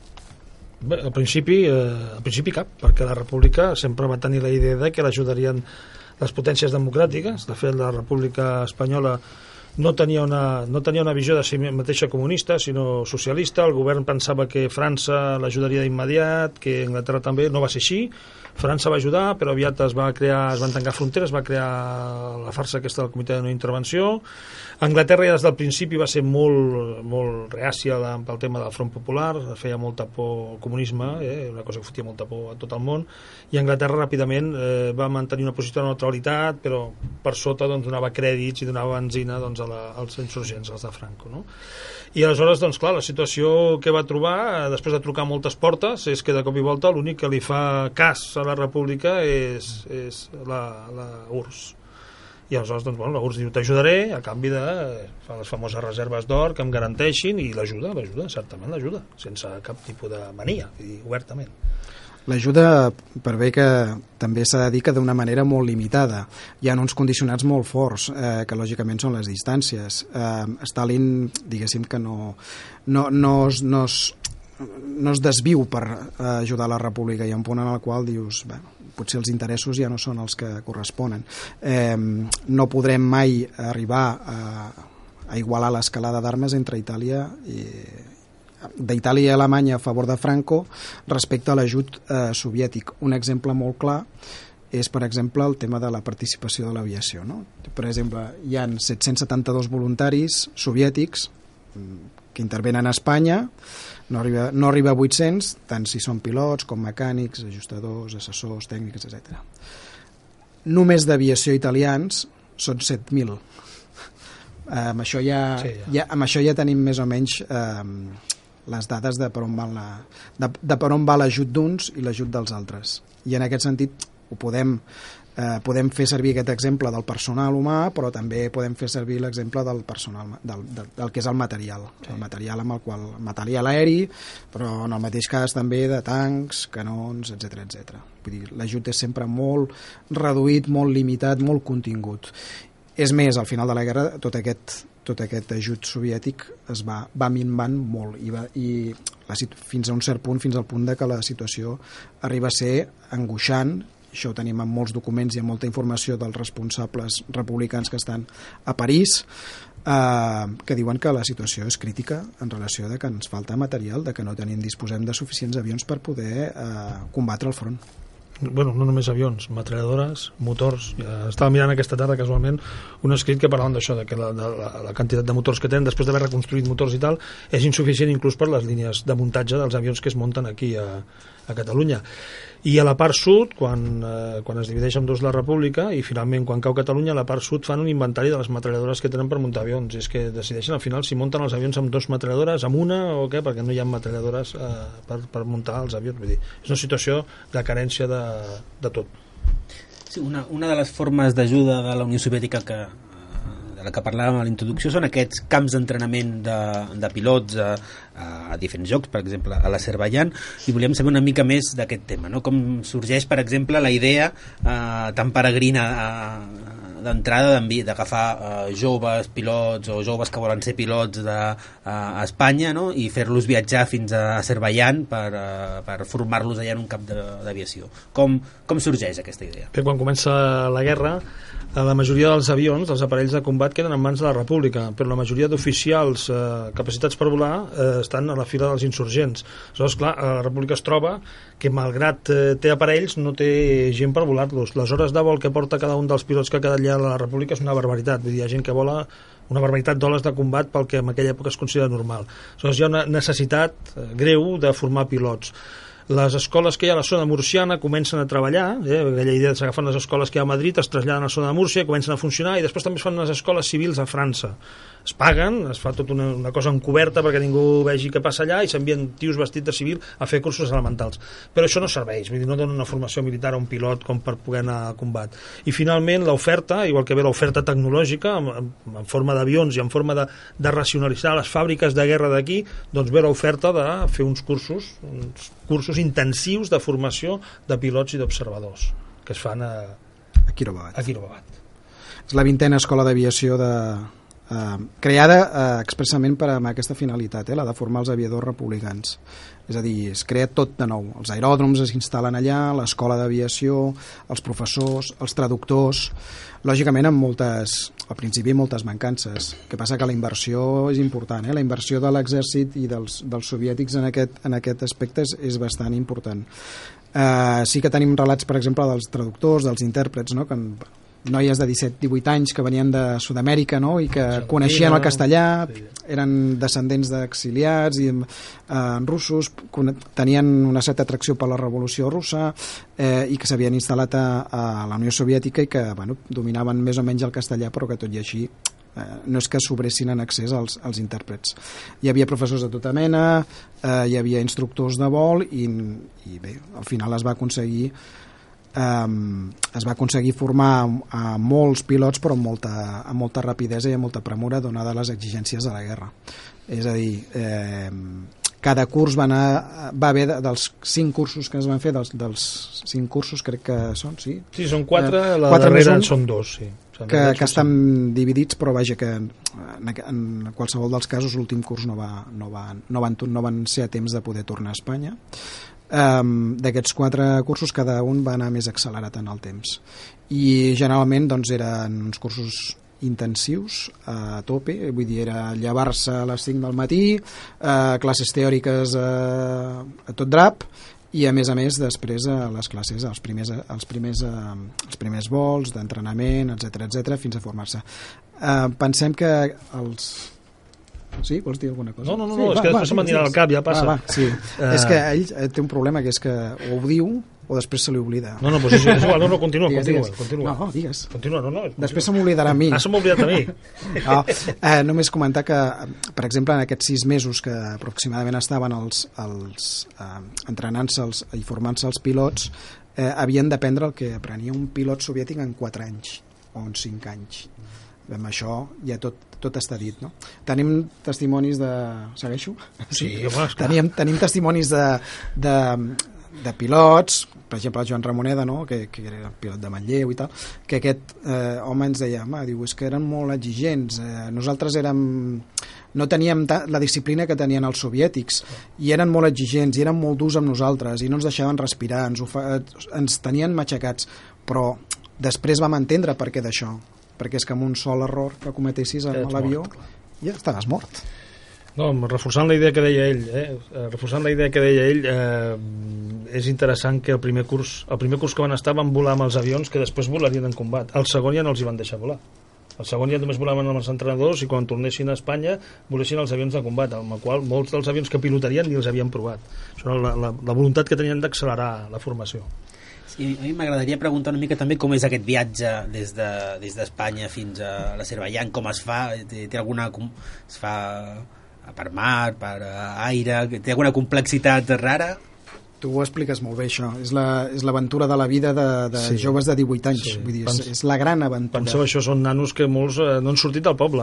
Bé, al principi, eh, al principi cap, perquè la República sempre va tenir la idea de que l'ajudarien les potències democràtiques. De fet, la República Espanyola no tenia una, no tenia una visió de si mateixa comunista, sinó socialista. El govern pensava que França l'ajudaria d'immediat, que Anglaterra també. No va ser així. França va ajudar, però aviat es va crear, es van tancar fronteres, es va crear la farsa aquesta del comitè de no intervenció. Anglaterra ja des del principi va ser molt, molt reàcia pel tema del Front Popular, feia molta por el comunisme, eh, una cosa que fotia molta por a tot el món, i Anglaterra ràpidament eh, va mantenir una posició de neutralitat, però per sota doncs, donava crèdits i donava benzina doncs, a la, als insurgents, als de Franco, no? I aleshores, doncs clar, la situació que va trobar, després de trucar moltes portes, és que de cop i volta l'únic que li fa cas a la República és, és la, la U R S S. I aleshores, doncs, bueno, la U R S S diu, t'ajudaré a canvi de fa les famoses reserves d'or que em garanteixin, i l'ajuda, l'ajuda, certament l'ajuda, sense cap tipus de mania, i obertament. L'ajuda, per bé que també s'ha de dir que d'una manera molt limitada. Hi ha uns condicionats molt forts, eh, que lògicament són les distàncies. Eh, Stalin, diguéssim que no, no, no, es, no, es, no es desviu per eh, ajudar la República. Hi ha un punt en el qual dius, bé, potser els interessos ja no són els que corresponen. Eh, no podrem mai arribar a, a igualar l'escalada d'armes entre Itàlia i d'Itàlia i Alemanya a favor de Franco respecte a l'ajut eh, soviètic. Un exemple molt clar és, per exemple, el tema de la participació de l'aviació. No? Per exemple, hi ha set-cents setanta-dos voluntaris soviètics que intervenen a Espanya, no arriba, no arriba a vuit-cents, tant si són pilots com mecànics, ajustadors, assessors, tècnics, etcètera. Només d'aviació italians són set mil. Eh, amb, això ja, sí, ja. Ja, amb això ja tenim més o menys eh, les dades de per on va la, de, de per on va l'ajut d'uns i l'ajut dels altres. I en aquest sentit ho podem, eh, podem fer servir aquest exemple del personal humà, però també podem fer servir l'exemple del personal del, del, del que és el material, sí. El material amb el qual material aeri, però en el mateix cas també de tancs, canons, etcètera, etcètera. Vull dir, l'ajut és sempre molt reduït, molt limitat, molt contingut. És més, al final de la guerra tot aquest tot aquest ajut soviètic es va, va minvant molt i, va, i la, fins a un cert punt, fins al punt de que la situació arriba a ser angoixant. Això ho tenim en molts documents i en molta informació dels responsables republicans que estan a París, eh, que diuen que la situació és crítica en relació a que ens falta material, de que no tenim, disposem de suficients avions per poder eh, combatre el front. Bueno, no només avions, metralladores, motors. Ja estava mirant aquesta tarda casualment un escrit que parlaven d'això, de que la, de la, la quantitat de motors que tenen després d'haver reconstruït motors i tal és insuficient inclús per les línies de muntatge dels avions que es munten aquí a, a Catalunya. I a la part sud, quan, eh, quan es divideix en dos la República i finalment quan cau Catalunya, a la part sud fan un inventari de les metralladores que tenen per muntar avions. És que decideixen al final si munten els avions amb dos metralladores, amb una o què, perquè no hi ha metralladores eh, per, per muntar els avions. Vull dir, és una situació de carència de, de tot. Sí, una, una de les formes d'ajuda de la Unió Soviètica que de la que parlàvem a la introducció són aquests camps d'entrenament de, de pilots a, a diferents jocs, per exemple a l'Azerbaidjan, i volíem saber una mica més d'aquest tema, no? Com sorgeix, per exemple, la idea eh, tan peregrina eh, d'entrada d'agafar uh, joves pilots o joves que volen ser pilots de, uh, a Espanya, no? I fer-los viatjar fins a Azerbaiyán per, uh, per formar-los allà en un camp d'aviació. Com, com sorgeix aquesta idea? Que quan comença la guerra, la majoria dels avions, dels aparells de combat, queden en mans de la República, però la majoria d'oficials eh, capacitats per volar eh, estan a la fila dels insurgents. Aleshores, clar, la República es troba que, malgrat eh, té aparells, no té gent per volar-los. Les hores de vol que porta cada un dels pilots que ha quedat allà a la República és una barbaritat. Vull dir, hi ha gent que vola una barbaritat d'hores de combat pel que en aquella època es considera normal. Aleshores, hi ha una necessitat eh, greu de formar pilots. Les escoles que hi ha a la zona murciana comencen a treballar, eh? Aquella idea de s'agafen les escoles que hi ha a Madrid, es traslladen a la zona de Múrcia, comencen a funcionar, i després també es fan unes escoles civils a França. Es paguen, es fa tota una, una cosa encoberta perquè ningú vegi què passa allà, i s'envien tios vestits de civil a fer cursos elementals. Però això no serveix, vull dir, no dona una formació militar a un pilot com per poder anar a combat. I finalment l'oferta, igual que ve l'oferta tecnològica, en, en forma d'avions i en forma de, de racionalitzar les fàbriques de guerra d'aquí, doncs ve l'oferta de fer uns cursos, uns cursos intensius de formació de pilots i d'observadors que es fan a, a Kirobabat. A Kirobabat. És la vintena escola d'aviació de, eh, creada eh, expressament per a aquesta finalitat, eh, la de formar els aviadors republicans. És a dir, es crea tot de nou. Els aeròdroms es instal·len allà, l'escola d'aviació, els professors, els traductors, lògicament amb moltes, al principi moltes mancances. El que passa que la inversió és important, eh? La inversió de l'exèrcit i dels, dels soviètics en aquest, en aquest aspecte és, és bastant important. Eh, sí que tenim relats, per exemple, dels traductors, dels intèrprets, no? Que noies de disset divuit anys que venien de Sud-amèrica, no? I que Argentina, coneixien el castellà, sí. Eren descendents d'exiliats i eh, russos, tenien una certa atracció per la revolució russa eh, i que s'havien instal·lat a, a la Unió Soviètica i que bueno, dominaven més o menys el castellà, però que tot i així eh, no és que sobressin en accés als, als intèrprets. Hi havia professors de tota mena, eh, hi havia instructors de vol i, i bé, al final es va aconseguir Um, es va aconseguir formar a molts pilots però amb molta, amb molta rapidesa i amb molta premura donada les exigències de la guerra. És a dir, eh, cada curs va, anar, va haver de, dels cinc cursos que es van fer, dels, dels cinc cursos crec que són, sí? Sí, són quatre, eh, la quatre darrera un, són dos, sí. Que, que estan dividits, però vaja que en, en qualsevol dels casos l'últim curs no, va, no, va, no, van, no van ser a temps de poder tornar a Espanya. Um, d'aquests quatre cursos cada un va anar més accelerat en el temps i generalment doncs eren uns cursos intensius a tope, vull dir, era llevar-se a les cinc del matí, uh, classes teòriques uh, a tot drap i a més a més després a les classes, els primers, els primers, uh, els primers vols d'entrenament, etcètera etcètera fins a formar-se. Uh, pensem que els Sí? Vols dir alguna cosa? No, no, no, sí, no va, és que va, després se m'anirà al cap, ja passa. Va, va, sí. uh... És que ell té un problema, que és que o ho diu o després se li oblida. No, no, pues és, és igual, no, no, continua, digues, continua, digues. continua. No, digues. Continua, no, no. Continua. Després se m'oblidarà a mi. Ah, se m'ha oblidat a mi. No, eh, només comentar que, per exemple, en aquests sis mesos que aproximadament estaven els, els eh, entrenant-se els, i formant-se els pilots, eh, havien d'aprendre el que aprenia un pilot soviètic en quatre anys o en cinc anys. Amb això ja tot, tot està dit, no? Tenim testimonis de... Segueixo? Sí, home, esclar. Tenim, tenim testimonis de, de, de pilots, per exemple el Joan Ramoneda, no? que, que era pilot de Manlleu i tal, que aquest eh, home ens deia, home, diu, és que eren molt exigents, eh, nosaltres érem... no teníem la disciplina que tenien els soviètics i eren molt exigents i eren molt durs amb nosaltres i no ens deixaven respirar, ens, fa... ens tenien matxacats, però després vam entendre per què d'això, perquè és que amb un sol error que cometessis amb l'avió ja estaves mort. No, reforçant la idea que deia ell, eh? reforçant la idea que deia ell, eh, és interessant que el primer curs, el primer curs que van estar van volar amb els avions que després volarien en combat. El segon ja no els hi van deixar volar. El segon ja només volaven amb els entrenadors i quan tornessin a Espanya volessin els avions de combat, amb el qual molts dels avions que pilotarien ni els havien provat. Això era la, la, la voluntat que tenien d'accelerar la formació. Sí, a mi m'agradaria preguntar una mica també com és aquest viatge des de, des d'Espanya fins a l'Azerbaiyán, com es fa, té, té alguna, es fa per mar, per aire, té alguna complexitat rara? Tu ho expliques molt bé, això. És la, és l'aventura de la vida de, de sí. joves de divuit anys. Sí. Vull dir, és, és la gran aventura. Penseu, això són nanos que molts eh, no han sortit del poble.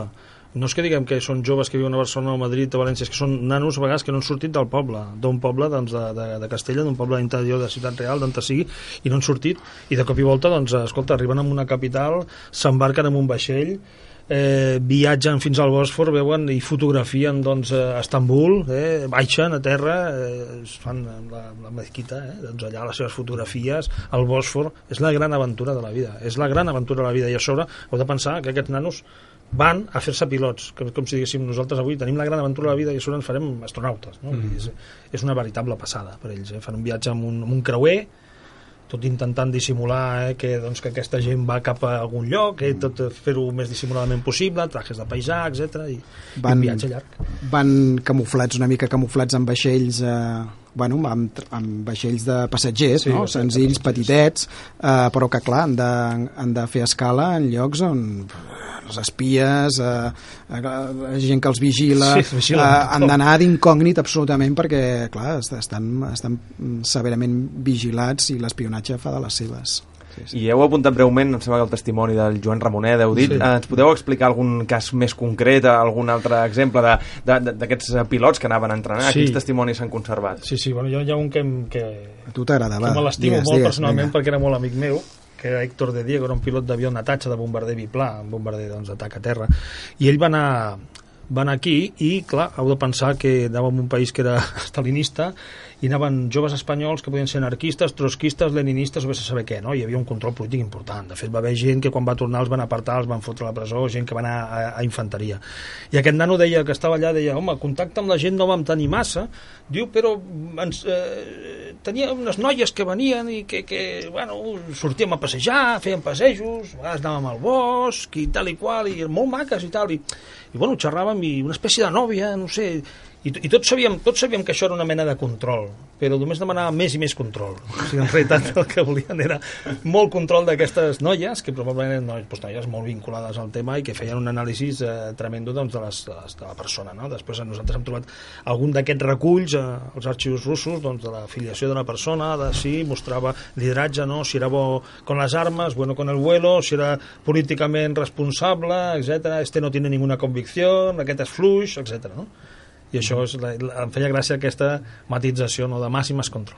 no és que diguem que són joves que viuen a Barcelona o Madrid o València, és que són nanos a vegades que no han sortit del poble, d'un poble doncs, de, de, de Castella, d'un poble d'interior de Ciutat Real, d'on sigui, i no han sortit, i de cop i volta, doncs, escolta, arriben a una capital, s'embarquen en un vaixell, eh, viatgen fins al Bòsfor, veuen i fotografien doncs, a Estambul, eh, baixen a terra, eh, fan la, la mezquita, eh, doncs allà les seves fotografies, al Bòsfor. És la gran aventura de la vida, és la gran aventura de la vida, i a sobre heu de pensar que aquests nanos van a fer-se pilots, que com si diguéssim nosaltres avui tenim la gran aventura de la vida i a sobre ens farem astronautes, no? Mm. És, és una veritable passada per ells, eh? Fan un viatge amb un, amb un creuer, tot intentant dissimular eh, que, doncs, que aquesta gent va cap a algun lloc, eh, tot fer-ho més dissimuladament possible, trajes de paisà, etcètera, i, van, i un viatge llarg. Van camuflats, una mica camuflats amb vaixells, eh, bueno, amb, amb vaixells de passatgers, sí, no? Senzills, petitets, eh, però que clar, han de, han de fer escala en llocs on els espies, eh, eh, gent que els vigila, sí, vigila eh, han d'anar d'incògnit absolutament perquè, clar, estan, estan severament vigilats i l'espionatge fa de les seves. Sí, sí. I heu apuntat breument, em sembla que el testimoni del Joan Ramonet, heu dit, sí. eh, ens podeu explicar algun cas més concret, algun altre exemple d'aquests pilots que anaven a entrenar? Sí. Quins testimonis s'han conservat? Sí, sí, bueno, jo hi ha un que, que, a tu t'agradava, que me l'estimo molt digues, personalment venga. Perquè era molt amic meu, que era Héctor de Diego, era un pilot d'avió Natatxa de bombarder biplà, un bombarder doncs, d'atac a terra, i ell va anar, va anar aquí i, clar, heu de pensar que anava en un país que era stalinista i anaven joves espanyols que podien ser anarquistes, trotskistes, leninistes o vés a saber què, no? Hi havia un control polític important. De fet, va haver gent que quan va tornar els van apartar, els van fotre a la presó, gent que va anar a, a infanteria. I aquest nano deia que estava allà, deia, home, contacte amb la gent no vam tenir massa, diu, però ens, eh, tenia unes noies que venien i que, que bueno, sortíem a passejar, fèiem passejos, a vegades anàvem al bosc i tal i qual, i molt maques i tal, i, i bueno, xerràvem, i una espècie de nòvia, no sé, i, i tots sabíem, tots sabíem que això era una mena de control, però només demanava més i més control. O sigui, en realitat el que volien era molt control d'aquestes noies, que probablement eren noies, doncs, noies molt vinculades al tema i que feien un anàlisi eh, tremendo doncs, de, les, de, les, de la persona, no? Després nosaltres hem trobat algun d'aquests reculls eh, als arxius russos doncs, de la filiació de la persona, de si mostrava lideratge, no? Si era bo con les armes, bueno con el vuelo, si era políticament responsable, etcètera. Este no tiene ninguna convicció, aquest és fluix, etcètera. No? I això és la, la, em feia gràcia aquesta matització, no, de màximes control.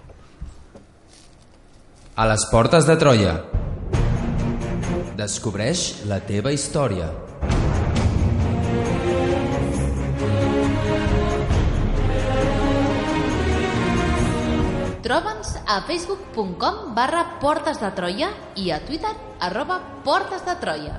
A les portes de Troia. Descobreix la teva història. Troba'ns a facebook punt com barra Portes de Troia i a Twitter arroba Portes de Troia.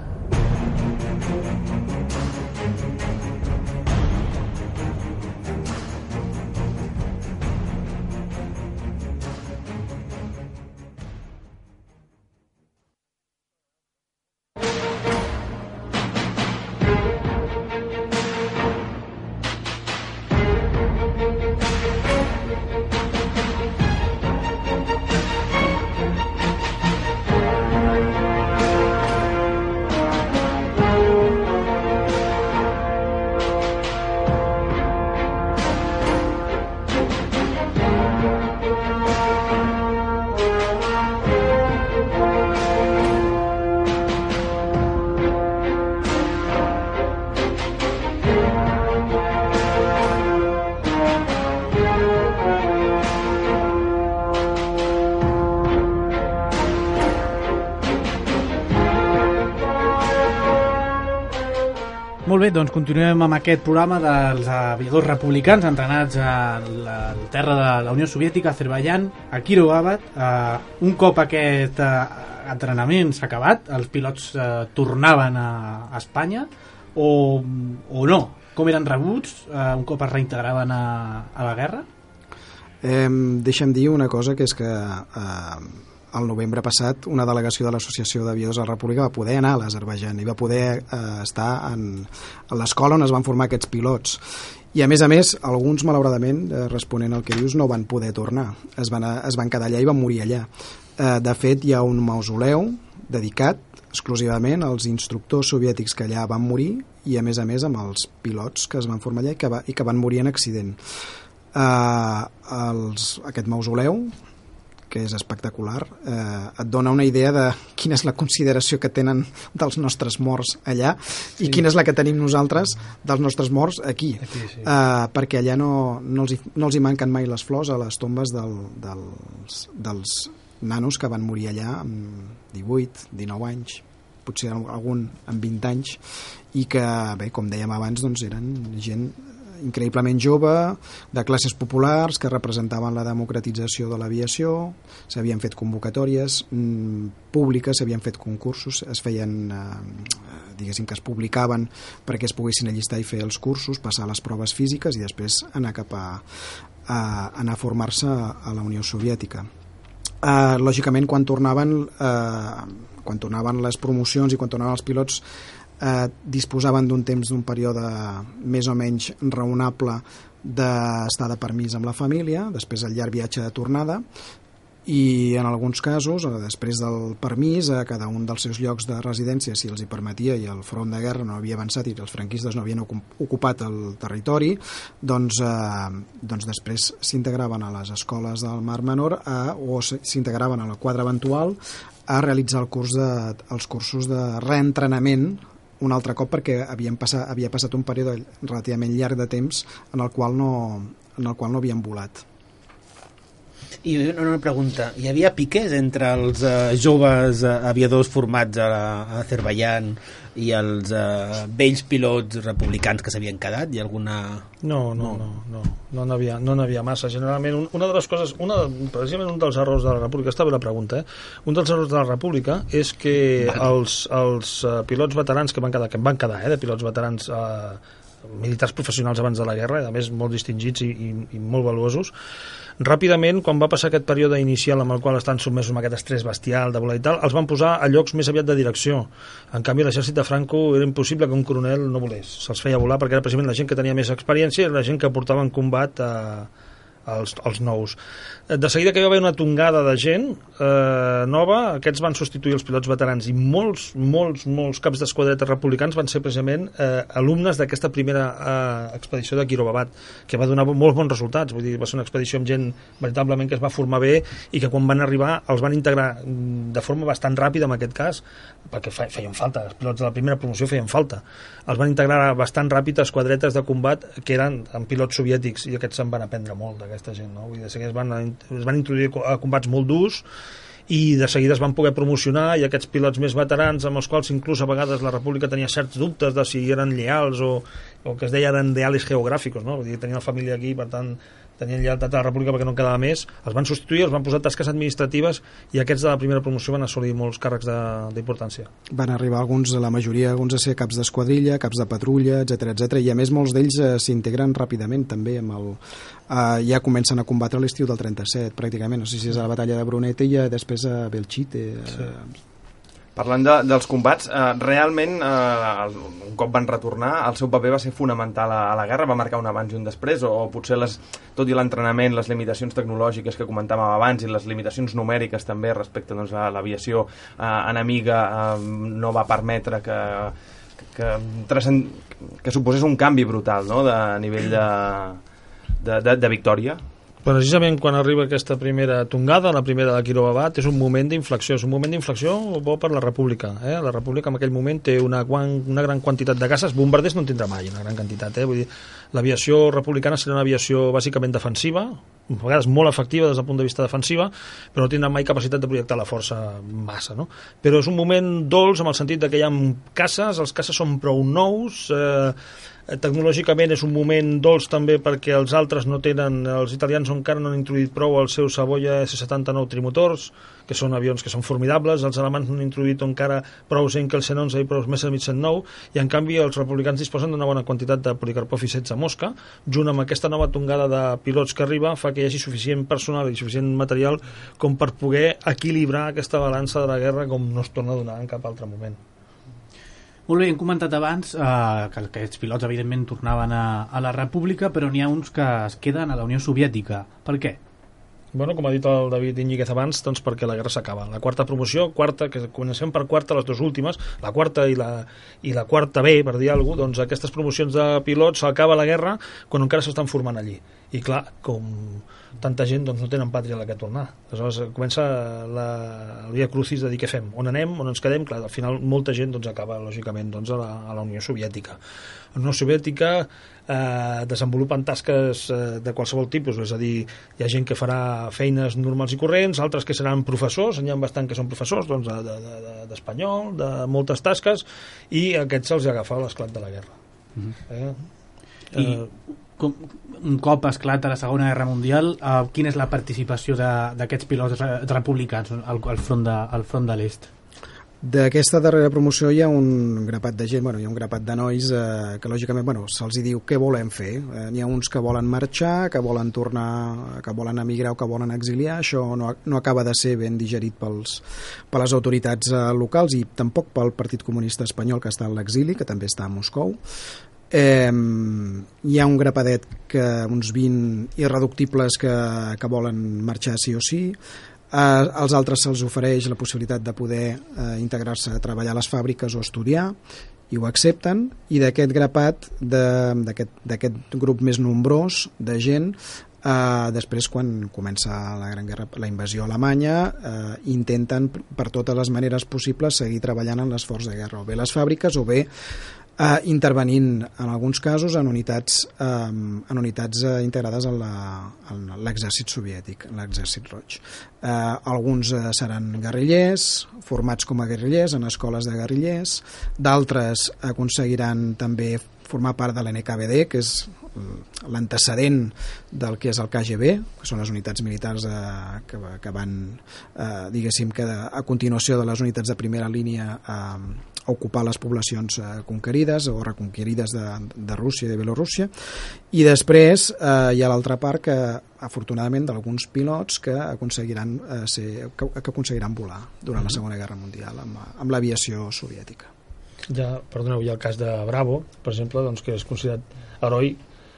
Molt bé, doncs continuem amb aquest programa dels aviadors republicans entrenats a la terra de la Unió Soviètica, Azerbaiyán, a Kirovarat. Uh, un cop aquest uh, entrenament s'ha acabat, els pilots uh, tornaven a, a Espanya o, o no? Com eren rebuts uh, un cop es reintegraven a, a la guerra? Eh, deixa'm dir una cosa, que és que eh, el novembre passat una delegació de l'Associació d'Aviadors de la República va poder anar a l'Azerbaiyán i va poder eh, estar en, en l'escola on es van formar aquests pilots. I a més a més, alguns malauradament, eh, responent al que dius, no van poder tornar. Es van, es van quedar allà i van morir allà. Eh, de fet, hi ha un mausoleu dedicat exclusivament als instructors soviètics que allà van morir i a més a més amb els pilots que es van formar allà i que, va, i que van morir en accident. Eh, els, aquest mausoleu, que és espectacular. Eh, et dona una idea de quina és la consideració que tenen dels nostres morts allà sí. i quina és la que tenim nosaltres dels nostres morts aquí, aquí sí. eh, perquè allà no, no, els hi, no els hi manquen mai les flors a les tombes del, dels, dels nanos que van morir allà amb divuit, dinou anys, potser algun amb vint anys, i que, bé, com dèiem abans, doncs eren gent increïblement jove, de classes populars que representaven la democratització de l'aviació, s'havien fet convocatòries mmm, públiques, s'havien fet concursos, es feien, eh, diguéssim que es publicaven perquè es poguessin allistar i fer els cursos, passar les proves físiques i després anar cap a, a anar a formar-se a la Unió Soviètica. Eh, lògicament, quan tornaven, eh, quan tornaven les promocions i quan tornaven els pilots, Eh, disposaven d'un temps, d'un període més o menys raonable d'estar de permís amb la família, després el llarg viatge de tornada, i en alguns casos, després del permís, a cada un dels seus llocs de residència, si els hi permetia i el front de guerra no havia avançat i els franquistes no havien ocupat el territori, doncs, eh, doncs després s'integraven a les escoles del Mar Menor a, o s'integraven a la quadra eventual a realitzar el curs de, els cursos de reentrenament un altre cop, perquè havien passat, havia passat un període relativament llarg de temps en el qual no, en el qual no havien volat. I una pregunta, hi havia piques entre els uh, joves uh, aviadors formats a, a Azerbaiyán i els uh, vells pilots republicans que s'havien quedat? Hi ha alguna... No, no, no, no, no n'havia no n'havia massa. Generalment, un, una de les coses, una, precisament un dels errors de la República, està bé la pregunta, eh? Un dels errors de la República és que els, els uh, pilots veterans que van quedar, que en van quedar, eh, de pilots veterans uh, militars professionals abans de la guerra, a més molt distingits i, i, i molt valuosos, ràpidament, quan va passar aquest període inicial amb el qual estan sotmesos a aquest estrès bestial de volar i tal, els van posar a llocs més aviat de direcció. En canvi, l'exèrcit de Franco era impossible que un coronel no volés, se'ls feia volar perquè era precisament la gent que tenia més experiència i la gent que portava en combat a Els, els nous. De seguida que hi va haver una tongada de gent eh, nova, aquests van substituir els pilots veterans i molts, molts, molts caps d'esquadreta republicans van ser precisament eh, alumnes d'aquesta primera eh, expedició de Kirovabat, que va donar molts bons resultats. Vull dir, va ser una expedició amb gent veritablement que es va formar bé i que quan van arribar els van integrar de forma bastant ràpida en aquest cas, perquè feien falta, els pilots de la primera promoció feien falta. Els van integrar bastant ràpid a esquadretes de combat que eren amb pilots soviètics i aquests se'n van aprendre molt d'aquesta gent, no? Vull dir, de seguida es van, es van introduir a combats molt durs i de seguida es van poder promocionar i aquests pilots més veterans amb els quals inclús a vegades la República tenia certs dubtes de si eren leals o, o que es deia eren leales geogràficos, no? Vull dir, tenien la família aquí, per tant tenien lleialtat a la República perquè no en quedava més, els van substituir, els van posar tasques administratives i aquests de la primera promoció van assolir molts càrrecs d'importància. Van arribar alguns, la majoria, alguns a ser caps d'esquadrilla, caps de patrulla, etcètera, etcètera, i a més molts d'ells eh, s'integren ràpidament també amb el... Uh, ja comencen a combatre l'estiu del trenta-set pràcticament, no sé si és a la batalla de Brunete i després a Belchite. Sí. Parlant de, dels combats, eh, realment eh, un cop van retornar el seu paper va ser fonamental a, a la guerra, va marcar un abans i un després, o, o potser les, tot i l'entrenament, les limitacions tecnològiques que comentàvem abans i les limitacions numèriques també respecte doncs, a l'aviació eh, enemiga eh, no va permetre que, que, que, que suposés un canvi brutal, no?, de a nivell de De, de, de victòria. Precisament quan arriba aquesta primera tongada, la primera de Kirovabat, és un moment d'inflexió, és un moment d'inflexió bo per la República. Eh? La República en aquell moment té una, una gran quantitat de caces, bombarders no en tindrà mai, una gran quantitat. Eh? Vull dir, l'aviació republicana serà una aviació bàsicament defensiva, a vegades molt efectiva des del punt de vista defensiva, però no tindrà mai capacitat de projectar la força massa, no? Però és un moment dolç en el sentit de que hi ha caces, els caces són prou nous, eh, tecnològicament és un moment dolç també perquè els altres no tenen, els italians encara no han introduït prou el seu Savoia esse setanta-nou trimotors, que són avions que són formidables, els alemans no han introduït encara prou Heinkel cent onze i prou Messerschmitt cent nou, i en canvi els republicans disposen d'una bona quantitat de Polikarpov i setze Mosca, junt amb aquesta nova tongada de pilots que arriba fa que hi hagi suficient personal i suficient material com per poder equilibrar aquesta balança de la guerra com no es torna a donar en cap altre moment. Molt bé, hem comentat abans eh, que aquests pilots evidentment tornaven a, a la República, però n'hi ha uns que es queden a la Unió Soviètica. Per què? Bueno, com ha dit el David Íñiguez abans, doncs perquè la guerra s'acaba. La quarta promoció, quarta, que comencem per quarta, les dues últimes, la quarta i la, i la quarta B, per dir alguna cosa, doncs aquestes promocions de pilots s'acaba la guerra quan encara s'estan formant allí. I clar, com tanta gent doncs, no tenen pàtria a la que tornar. Aleshores comença la, el via crucis de dir què fem, on anem, on ens quedem. Clar, al final molta gent doncs, acaba lògicament doncs, a, la, a la Unió Soviètica. La Unió Soviètica eh, desenvolupen tasques eh, de qualsevol tipus, és a dir, hi ha gent que farà feines normals i corrents, altres que seran professors, n'hi ha bastant que són professors doncs, d'espanyol, de, de, de moltes tasques, i a aquests se'ls agafa l'esclat de la guerra. Mm-hmm. eh? I com, un cop esclata la Segona Guerra Mundial, eh, quina és la participació d'aquests pilots republicans al, al front de, al front de l'est? D'aquesta darrera promoció hi ha un grapat de gent, bueno, hi ha un grapat de nois eh, que lògicament bueno, se'ls diu què volem fer. Eh, n'hi ha uns que volen marxar, que volen tornar, que volen emigrar o que volen exiliar. Això no, no acaba de ser ben digerit pels, per les autoritats eh, locals i tampoc pel Partit Comunista Espanyol, que està a l'exili, que també està a Moscou. Eh, hi ha un grapadet, que, uns vint irreductibles que, que volen marxar sí o sí. Eh, als altres se'ls ofereix la possibilitat de poder eh, integrar-se a treballar a les fàbriques o estudiar, i ho accepten, i d'aquest grapat, d'aquest grup més nombrós de gent, eh, després quan comença la Gran Guerra, la invasió alemanya, eh, intenten per totes les maneres possibles seguir treballant en l'esforç de guerra, o bé les fàbriques o bé Uh, intervenint en alguns casos en unitats, um, en unitats uh, integrades en l'exèrcit soviètic, en l'exèrcit roig. Uh, alguns uh, seran guerrillers, formats com a guerrillers en escoles de guerrillers, d'altres aconseguiran també formar part de l'N K V D, que és l'antecedent del que és el K G B, que són les unitats militars eh, que, que van, eh, diguéssim, que a continuació de les unitats de primera línia eh, a ocupar les poblacions eh, conquerides o reconquerides de, de Rússia i de Bielorússia, i després eh, hi ha l'altra part que, afortunadament, d'alguns pilots que aconseguiran, eh, ser, que, que aconseguiran volar durant la Segona Guerra Mundial amb, amb l'aviació soviètica. Ja, perdoneu, hi ha el cas de Bravo, per exemple, doncs, que és considerat heroi,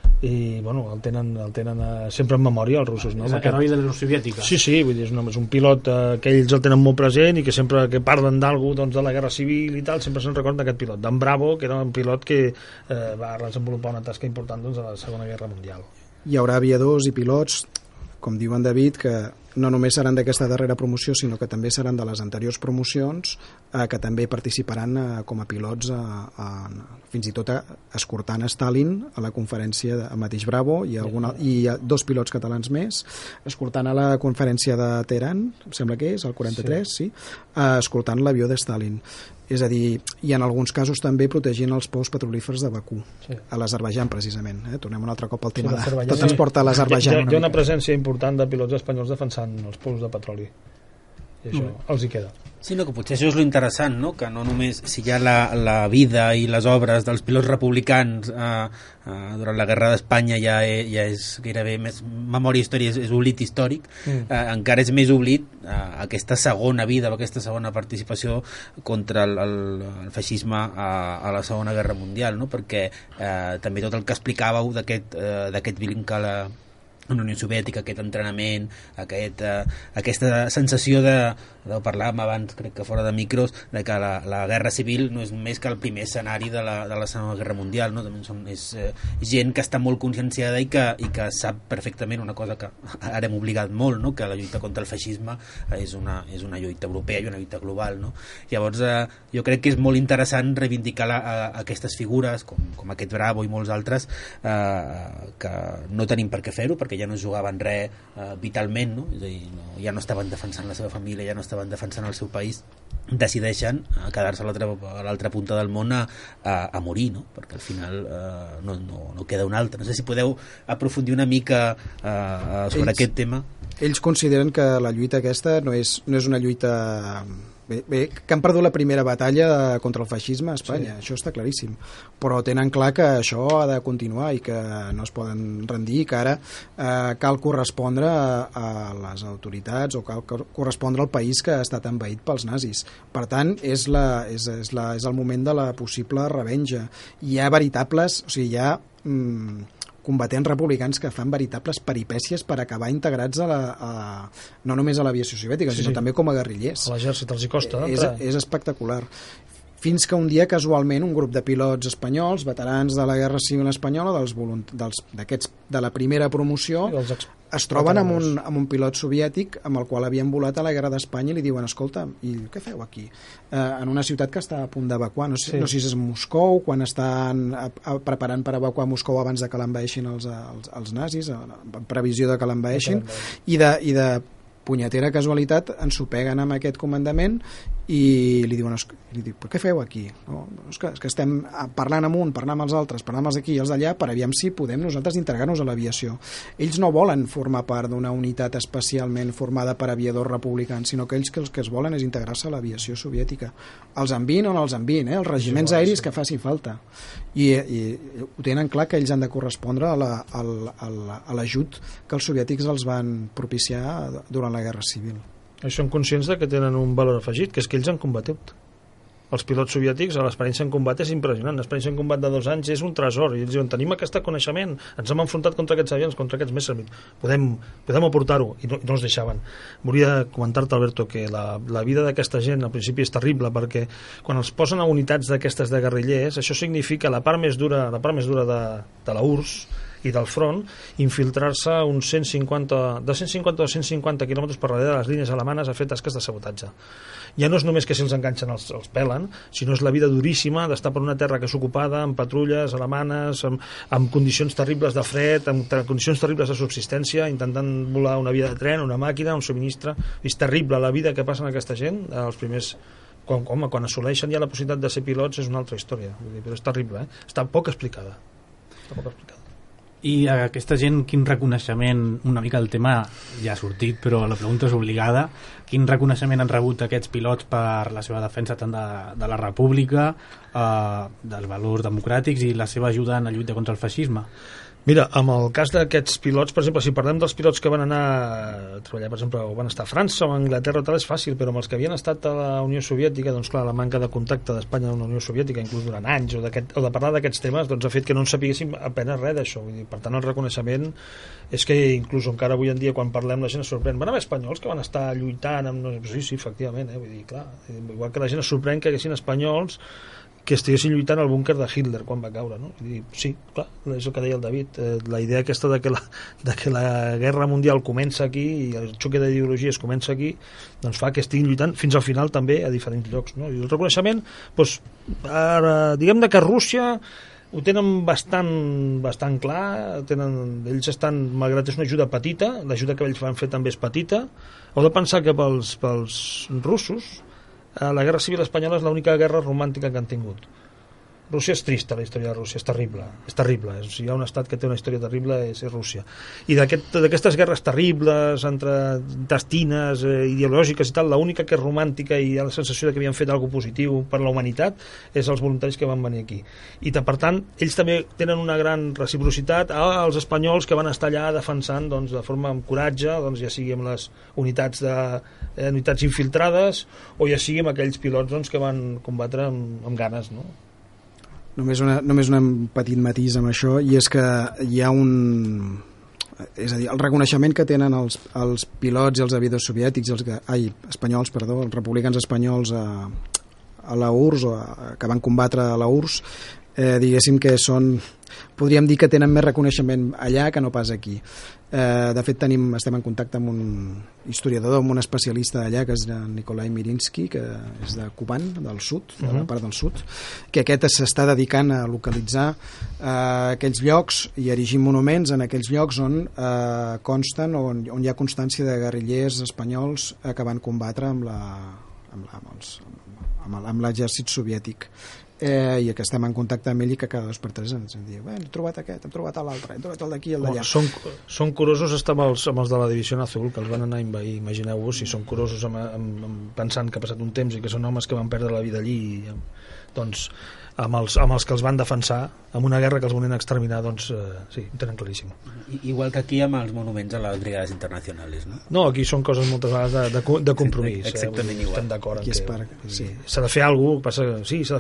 i bueno, el tenen, el tenen eh, sempre en memòria els russos, no? És l'heroi de la Unió Soviètica. Sí, sí, vull dir, és, un, és un pilot eh, que ells el tenen molt present i que sempre que parlen d'algú doncs, de la Guerra Civil i tal, sempre se'n recorden d'aquest pilot, d'en Bravo, que era un pilot que eh, va desenvolupar una tasca important doncs, a la Segona Guerra Mundial. Hi haurà aviadors i pilots, com diu en David, que no només seran d'aquesta darrera promoció, sinó que també seran de les anteriors promocions, eh, que també participaran eh, com a pilots, eh, eh, fins i tot eh, escortant a Stalin a la conferència de, a mateix Bravo, i, alguna, i dos pilots catalans més, escortant a la conferència de Teheran, em sembla que és, el quaranta-tres, sí, sí eh, escoltant l'avió de Stalin. És a dir, i en alguns casos també protegint els pous petrolífers de Bakú, sí, a l'Azerbaidjan precisament. Eh? Tornem un altre cop al tema sí, de... Tot ens porta a l'Azerbaidjan. Hi, hi ha una presència important de pilots espanyols defensant els pous de petroli. I això mm. els hi queda. Sí, no, que potser això és lo interessant, no? Que no només si hi ha la, la vida i les obres dels pilots republicans eh, eh, durant la Guerra d'Espanya ja, ja és gairebé més memòria històrica, és, és oblit històric, mm. eh, encara és més oblit eh, aquesta segona vida o aquesta segona participació contra el, el, el feixisme a, a la Segona Guerra Mundial, no? Perquè eh, també tot el que explicàveu d'aquest eh, d'aquest vincle a la en la Unió Soviètica, aquest entrenament, aquest, eh, aquesta sensació de, de parlàvem abans, crec que fora de micros, de que la, la guerra civil no és més que el primer escenari de la, de la Segona Guerra Mundial, no? També són, és eh, gent que està molt conscienciada i que, i que sap perfectament una cosa que ara hem obligat molt, no? Que la lluita contra el feixisme és una, és una lluita europea i una lluita global, no? Llavors eh, jo crec que és molt interessant reivindicar la, a, a aquestes figures com, com aquest Bravo i molts altres eh, que no tenim per què fer-ho, perquè ja no es jugaven res eh, vitalment, no? És a dir, no, ja no estaven defensant la seva família, ja no estaven defensant el seu país, decideixen eh, quedar-se a l'altra punta del món a, a, a morir, no? Perquè al final eh, no, no, no queda un altre. No sé si podeu aprofundir una mica eh, sobre ells, aquest tema. Ells consideren que la lluita aquesta no és, no és una lluita... Bé, bé, que han perdut la primera batalla contra el feixisme a Espanya, sí. Això està claríssim, però tenen clar que això ha de continuar i que no es poden rendir, que ara eh, cal correspondre a, a les autoritats o cal correspondre al país que ha estat envaït pels nazis. Per tant, és, la, és, és, la, és el moment de la possible revenja. Hi ha veritables, o sigui, hi ha... Mm, combatents republicans que fan veritables peripècies per acabar integrats a la, a, no només a l'aviació soviètica, sí, sinó sí. també com a guerrillers. A l'exèrcit els hi costa. És, és espectacular. Fins que un dia, casualment, un grup de pilots espanyols, veterans de la Guerra Civil Espanyola, dels volunt... dels, d'aquests de la primera promoció, sí, els ex... es troben amb un, amb un pilot soviètic amb el qual havien volat a la Guerra d'Espanya i li diuen, escolta, i què feu aquí? Eh, en una ciutat que està a punt d'evacuar, no sé, sí. no sé si és Moscou, quan estan a, a, preparant per evacuar Moscou abans de que l'envaeixin els, els, els nazis, en previsió de que l'envaeixin, i de, i de punyetera casualitat ensopeguen amb aquest comandament i li diuen, li diu, però què feu aquí? No, és, que, és que estem parlant amb un, parlant amb els altres, parlant amb els d'aquí i els d'allà per aviam si podem nosaltres integrar-nos a l'aviació. Ells no volen formar part d'una unitat especialment formada per aviadors republicans, sinó que ells que els que es volen és integrar-se a l'aviació soviètica. Els envien o no els envien, eh? Els regiments sí, aeris sí. que faci falta. I, i ho tenen clar que ells han de correspondre a l'ajut que els soviètics els van propiciar durant la Guerra Civil. Són conscients de que tenen un valor afegit, que és que ells han combatut. Els pilots soviètics, l'experiència en combat és impressionant. L'experiència en combat de dos anys és un tresor. I ells diuen, tenim aquest coneixement, ens hem enfrontat contra aquests avions, contra aquests Messerschmitt, podem, podem aportar-ho, i no, no ens deixaven. Volia comentar-te, Alberto, que la, la vida d'aquesta gent al principi és terrible, perquè quan els posen a unitats d'aquestes de guerrillers, això significa la part més dura, la part més dura de, de la U R S S i del front, infiltrar-se uns cent cinquanta, de cent cinquanta a cent cinquanta quilòmetres per darrere de les línies alemanes a fer tasques de sabotatge. Ja no és només que si els enganxen els, els pelen, sinó és la vida duríssima d'estar per una terra que és ocupada, amb patrulles alemanes, amb, amb condicions terribles de fred, amb ter condicions terribles de subsistència, intentant volar una via de tren, una màquina, un subministre. És terrible la vida que passa en aquesta gent, els primers... Quan, home, quan assoleixen ja la possibilitat de ser pilots és una altra història, vull dir, però és terrible, eh? Està poc explicada. Està poc explicada. I a aquesta gent, quin reconeixement, una mica el tema ja ha sortit, però la pregunta és obligada, quin reconeixement han rebut aquests pilots per la seva defensa tant de, de la república, eh, dels valors democràtics i la seva ajuda en la lluita contra el feixisme? Mira, amb el cas d'aquests pilots, per exemple, si parlem dels pilots que van anar a treballar, per exemple, o van estar a França o a Anglaterra o tal, és fàcil, però amb els que havien estat a la Unió Soviètica, doncs clar, la manca de contacte d'Espanya amb la Unió Soviètica, inclús durant anys, o, o de parlar d'aquests temes, doncs ha fet que no en sapiguéssim apenas res d'això. Per tant, el reconeixement és que inclús encara avui en dia, quan parlem, la gent es sorprèn. Van haver espanyols que van estar lluitant amb... Sí, sí, efectivament, eh? Vull dir, clar, igual que la gent es sorprèn que haguessin espanyols que estiguessin lluitant al búnquer de Hitler quan va caure, no? I, sí, clar, és el que deia el David, eh, la idea aquesta de que la, de que la guerra mundial comença aquí i el xoc d'ideologies comença aquí, doncs fa que estiguin lluitant fins al final també a diferents llocs, no? I el reconeixement, doncs, ara, diguem de que Rússia ho tenen bastant, bastant clar, tenen, ells estan, malgrat és una ajuda petita, l'ajuda que ells van fer també és petita, heu de pensar que pels, pels russos la Guerra Civil Espanyola és l'única guerra romàntica que han tingut. Rússia és trista, la història de Rússia, és terrible, és terrible. Si hi ha un estat que té una història terrible és, és Rússia. I d'aquestes aquest, guerres terribles, entre intestines, eh, ideològiques i tal, l'única que és romàntica i hi ha la sensació de que havien fet alguna positiu per la humanitat és els voluntaris que van venir aquí. I per tant, ells també tenen una gran reciprocitat als espanyols que van estar allà defensant doncs, de forma amb coratge, doncs, ja sigui amb les unitats, de, eh, unitats infiltrades o ja sigui amb aquells pilots doncs, que van combatre amb, amb ganes, no? Només, una, només un petit matís amb això, i és que hi ha un... És a dir, el reconeixement que tenen els, els pilots i els aviadors soviètics, els, ai, espanyols, perdó, els republicans espanyols a, a la U R S S, o a, que van combatre a la U R S S, eh, diguéssim que són... Podríem dir que tenen més reconeixement allà que no pas aquí. Eh, de fet, tenim, estem en contacte amb un historiador, amb un especialista allà, que és Nikolai Mirinsky, que és de Kuban, del sud, de la part del sud, que aquest s'està dedicant a localitzar eh, aquells llocs i erigir monuments en aquells llocs on eh, consten, on, on hi ha constància de guerrillers espanyols eh, que van combatre amb la, amb la, amb els, amb, amb l'exèrcit soviètic. Eh, i que estem en contacte amb ell i que cada dos per tres ens diu, eh, he trobat aquest, hem trobat l'altre, hem trobat el d'aquí i el d'allà. Són, són curosos estar amb els, amb els de la Divisió Azul, que els van anar a invair. Imagineu-vos si són curosos amb, amb, amb, pensant que ha passat un temps i que són homes que van perdre la vida allí i, doncs amb els, amb els que els van defensar amb una guerra que els volien exterminar, doncs eh, sí, ho tenen claríssim. Igual que aquí amb els monuments a les brigades internacionals, no? No, aquí són coses moltes vegades de, de, de compromís. Exactament eh? igual. Estem d'acord en que per... sí. s'ha de fer alguna cosa, sí, s'ha de fer alguna cosa, fem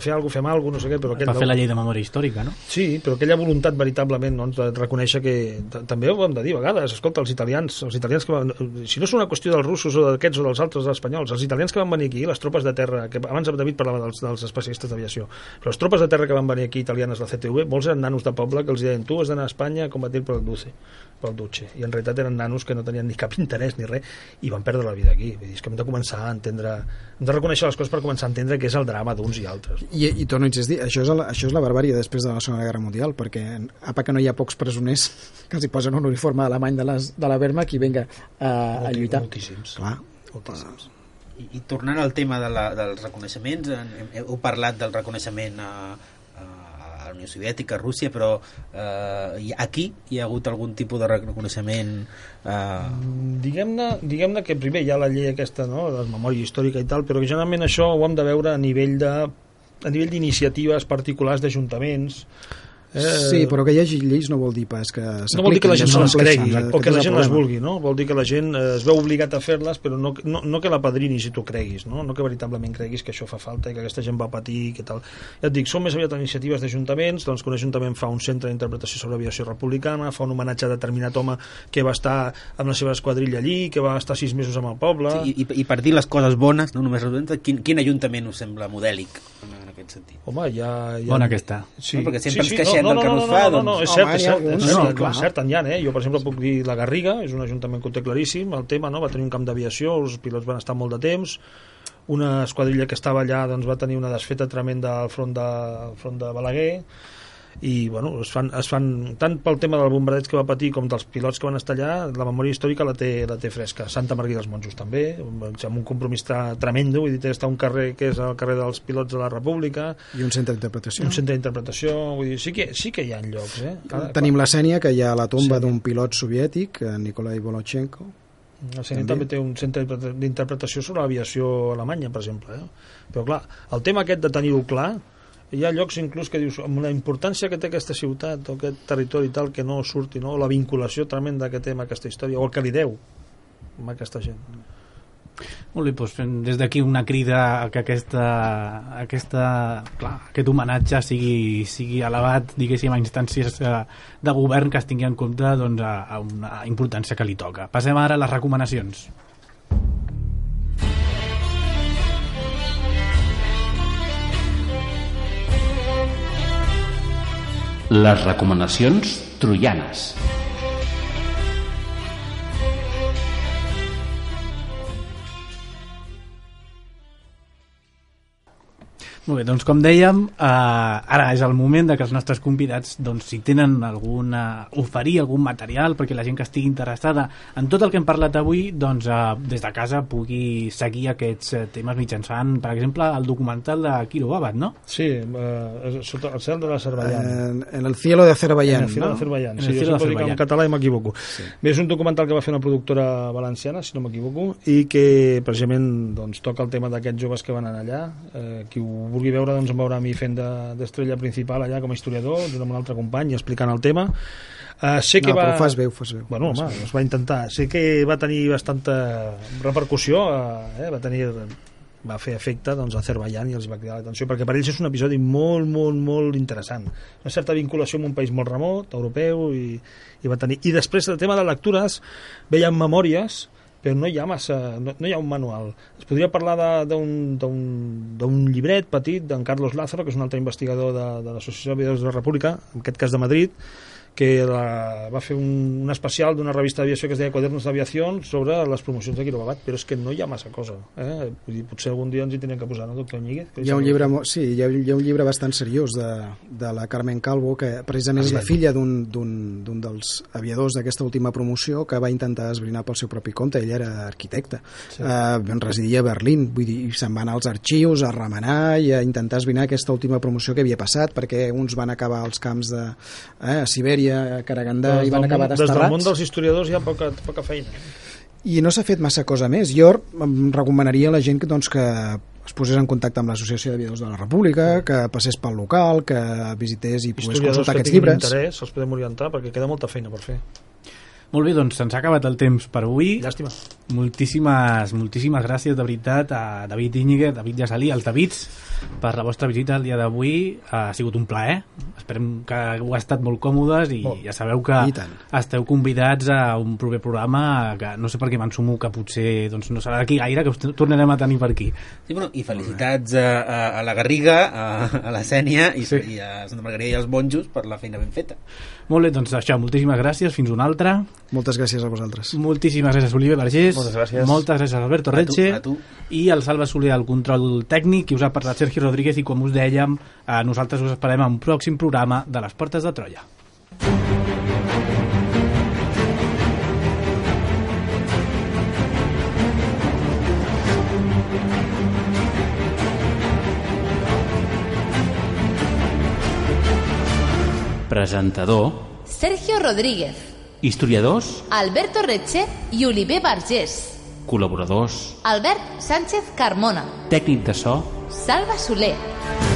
fem alguna cosa, no sé què, però aquell... Va fer la llei de memòria històrica, no? Sí, però aquella voluntat veritablement, no, de reconèixer que... També ho hem de dir a vegades, escolta, els italians, els italians que van... Si no és una qüestió dels russos o d'aquests o dels altres espanyols, els italians que van venir aquí, les tropes de terra, que abans David parlava dels, dels especialistes d'aviació, però les tropes de terra que van venir aquí italianes, la C T V, molts eren nanos de poble que els deien tu has d'anar a Espanya a combatir per el Duce, pel Duce, i en realitat eren nanos que no tenien ni cap interès ni res, i van perdre la vida aquí. Vull dir, és que hem de començar a entendre, hem de reconèixer les coses per començar a entendre què és el drama d'uns i altres. I, i torno a insistir, això és, el, això és la barbària després de la Segona Guerra Mundial, perquè apa que no hi ha pocs presoners que els hi posen un uniforme alemany de, les, de la Wehrmacht i vinga a, a lluitar. Moltíssims. Clar. Moltíssims. I, i tornant al tema de la, dels reconeixements, hem, heu parlat del reconeixement a, a, a la Unió Soviètica, a Rússia, però eh, aquí hi ha hagut algun tipus de reconeixement? Eh... Diguem-ne diguem que primer hi ha la llei aquesta, no?, de memòria històrica i tal, però que generalment això ho hem de veure a nivell de a nivell d'iniciatives particulars d'ajuntaments. Eh... Sí, però que hi hagi lleis no vol dir pas que no vol dir que la gent se les cregui o que la gent les problema. vulgui, no? Vol dir que la gent eh, es veu obligat a fer-les, però no, no, no que la padrini si tu creguis, no? No que veritablement creguis que això fa falta i que aquesta gent va patir, que tal. Ja et dic, són més aviat iniciatives d'ajuntaments, doncs que un ajuntament fa un centre d'interpretació sobre aviació republicana, fa un homenatge a determinat home que va estar amb la seva esquadrilla allí, que va estar sis mesos amb el poble... Sí, i, i per dir les coses bones, no només quin, quin ajuntament us sembla modèlic en aquest sentit? Home, ja... ja... Bona aquesta. Sí. No, perquè sempre sí, sí, ens queixem no, no, del que no, no es fa, no, no, doncs... no, és Home, cert, és hi ha cert, alguns, és cert, no, no, clar. és cert, en hi ha, eh? Jo, per exemple, puc dir la Garriga, és un ajuntament que ho té claríssim, el tema, no? Va tenir un camp d'aviació, els pilots van estar molt de temps, una esquadrilla que estava allà doncs, va tenir una desfeta tremenda al front de, al front de Balaguer, i bueno, es fan, es fan tant pel tema del bombardeig que va patir com dels pilots que van estar allà, la memòria històrica la té, la té fresca. Santa Margarida dels Monjos també, amb un compromís tremendo, vull dir, està un carrer que és el carrer dels pilots de la República I un centre d'interpretació. un centre d'interpretació, vull dir, sí que, sí que hi ha llocs, eh? Ara, Tenim la Sènia, que hi ha la tomba Sí. d'un pilot soviètic, Nikolai Volochenko. La Sènia també. també té un centre d'interpretació sobre l'aviació alemanya, per exemple, eh? Però clar, el tema aquest de tenir-ho clar, hi ha llocs inclús que dius amb la importància que té aquesta ciutat o aquest territori i tal, que no surti, no? La vinculació tremenda que té amb aquesta història o el que li deu amb aquesta gent. Molt bé, doncs fem des d'aquí una crida a que aquesta, aquesta, clar, aquest homenatge sigui, sigui elevat, diguéssim, a instàncies eh, de govern que es tingui en compte doncs, a, a una importància que li toca. Passem ara a les recomanacions. Les recomanacions troianes. Molt bé, doncs com dèiem, eh, ara és el moment de que els nostres convidats, doncs, si tenen alguna, oferir algun material perquè la gent que estigui interessada en tot el que hem parlat avui, doncs eh, des de casa pugui seguir aquests eh, temes mitjançant, per exemple, el documental de Kiro Babat, no? Sí, eh, sota el cel de l'Azerbaiyán. En, en el cielo de Azerbaiyán, En el cielo no? de Azerbaiyán. En Sí, el jo cielo sempre dic d'Azerbaiyán. en català i m'equivoco. Sí. Bé, és un documental que va fer una productora valenciana, si no m'equivoco, i que precisament doncs, toca el tema d'aquests joves que van anar allà. Eh, qui ho vulgui veure, doncs em veurà a mi fent d'estrella de, principal allà com a historiador, junt amb un altre company, explicant el tema. Uh, sé que No, va... però ho fas bé, ho fas bé. Bueno, home, es va intentar. Sé que va tenir bastanta repercussió, eh? va tenir va fer efecte doncs, a Azerbaiyán i els va cridar l'atenció, perquè per ells és un episodi molt, molt, molt interessant. Una certa vinculació amb un país molt remot, europeu, i, i va tenir... I després del tema de lectures, veien memòries, però no hi ha massa, no, no hi ha un manual. Es podria parlar d'un llibret petit d'en Carlos Lázaro, que és un altre investigador de, de l'Associació d'Aviadors de la República, en aquest cas de Madrid, que la, va fer un, un especial d'una revista d'aviació que es deia Quadernos d'Aviació sobre les promocions de Kiro Babat, però és que no hi ha massa cosa. Eh? Vull dir, potser algun dia ens hi tenen que posar, no, doctor Ñíguez? Hi ha un llibre, sí, hi ha, hi ha un llibre bastant seriós de, de la Carmen Calvo, que precisament és la filla d'un dels aviadors d'aquesta última promoció, que va intentar esbrinar pel seu propi compte. Ell era arquitecte, sí. eh, residia a Berlín, vull dir, se'n va anar als arxius a remenar i a intentar esbrinar aquesta última promoció que havia passat, perquè uns van acabar als camps de eh, a Sibèria, a Karagandà, i van acabar desterrats. Des del món dels historiadors hi ha poca, poca feina. I no s'ha fet massa cosa més. Jo em recomanaria a la gent que, doncs, que es posés en contacte amb l'Associació d'Aviadors de la República, que passés pel local, que visités i pogués consultar aquests llibres. Historiadors que tinguin interès, els podem orientar, perquè queda molta feina per fer. Molt bé, doncs se'ns ha acabat el temps per avui. Llàstima. Moltíssimes, moltíssimes gràcies de veritat a David Íñiguez, David Gessalí, als Davids, per la vostra visita el dia d'avui. Ha sigut un plaer, esperem que heu estat molt còmodes i oh, ja sabeu que esteu convidats a un proper programa que no sé per què m'ensumo que potser doncs, no serà d'aquí gaire, que us tornarem a tenir per aquí. Sí, bueno, i felicitats a, a, a la Garriga, a, a la Sènia i, sí. i a Santa Margarida i als monjos per la feina ben feta. Molt bé, doncs això, moltíssimes gràcies, fins una altra. Moltes gràcies a vosaltres. Moltíssimes gràcies, Oliver Vergés. Moltes gràcies. Moltes gràcies, Alberto Retxe. A tu, a tu. I el Salva Soler al control tècnic, i us ha parlat Sergi Rodríguez, i com us dèiem, eh, nosaltres us esperem en un pròxim programa de Les Portes de Troia. Presentador Sergio Rodríguez. Historiadors Alberto Retxe i Oliver Vergés. Col·laboradors Albert Sánchez Carmona. Tècnic de so Salva Soler.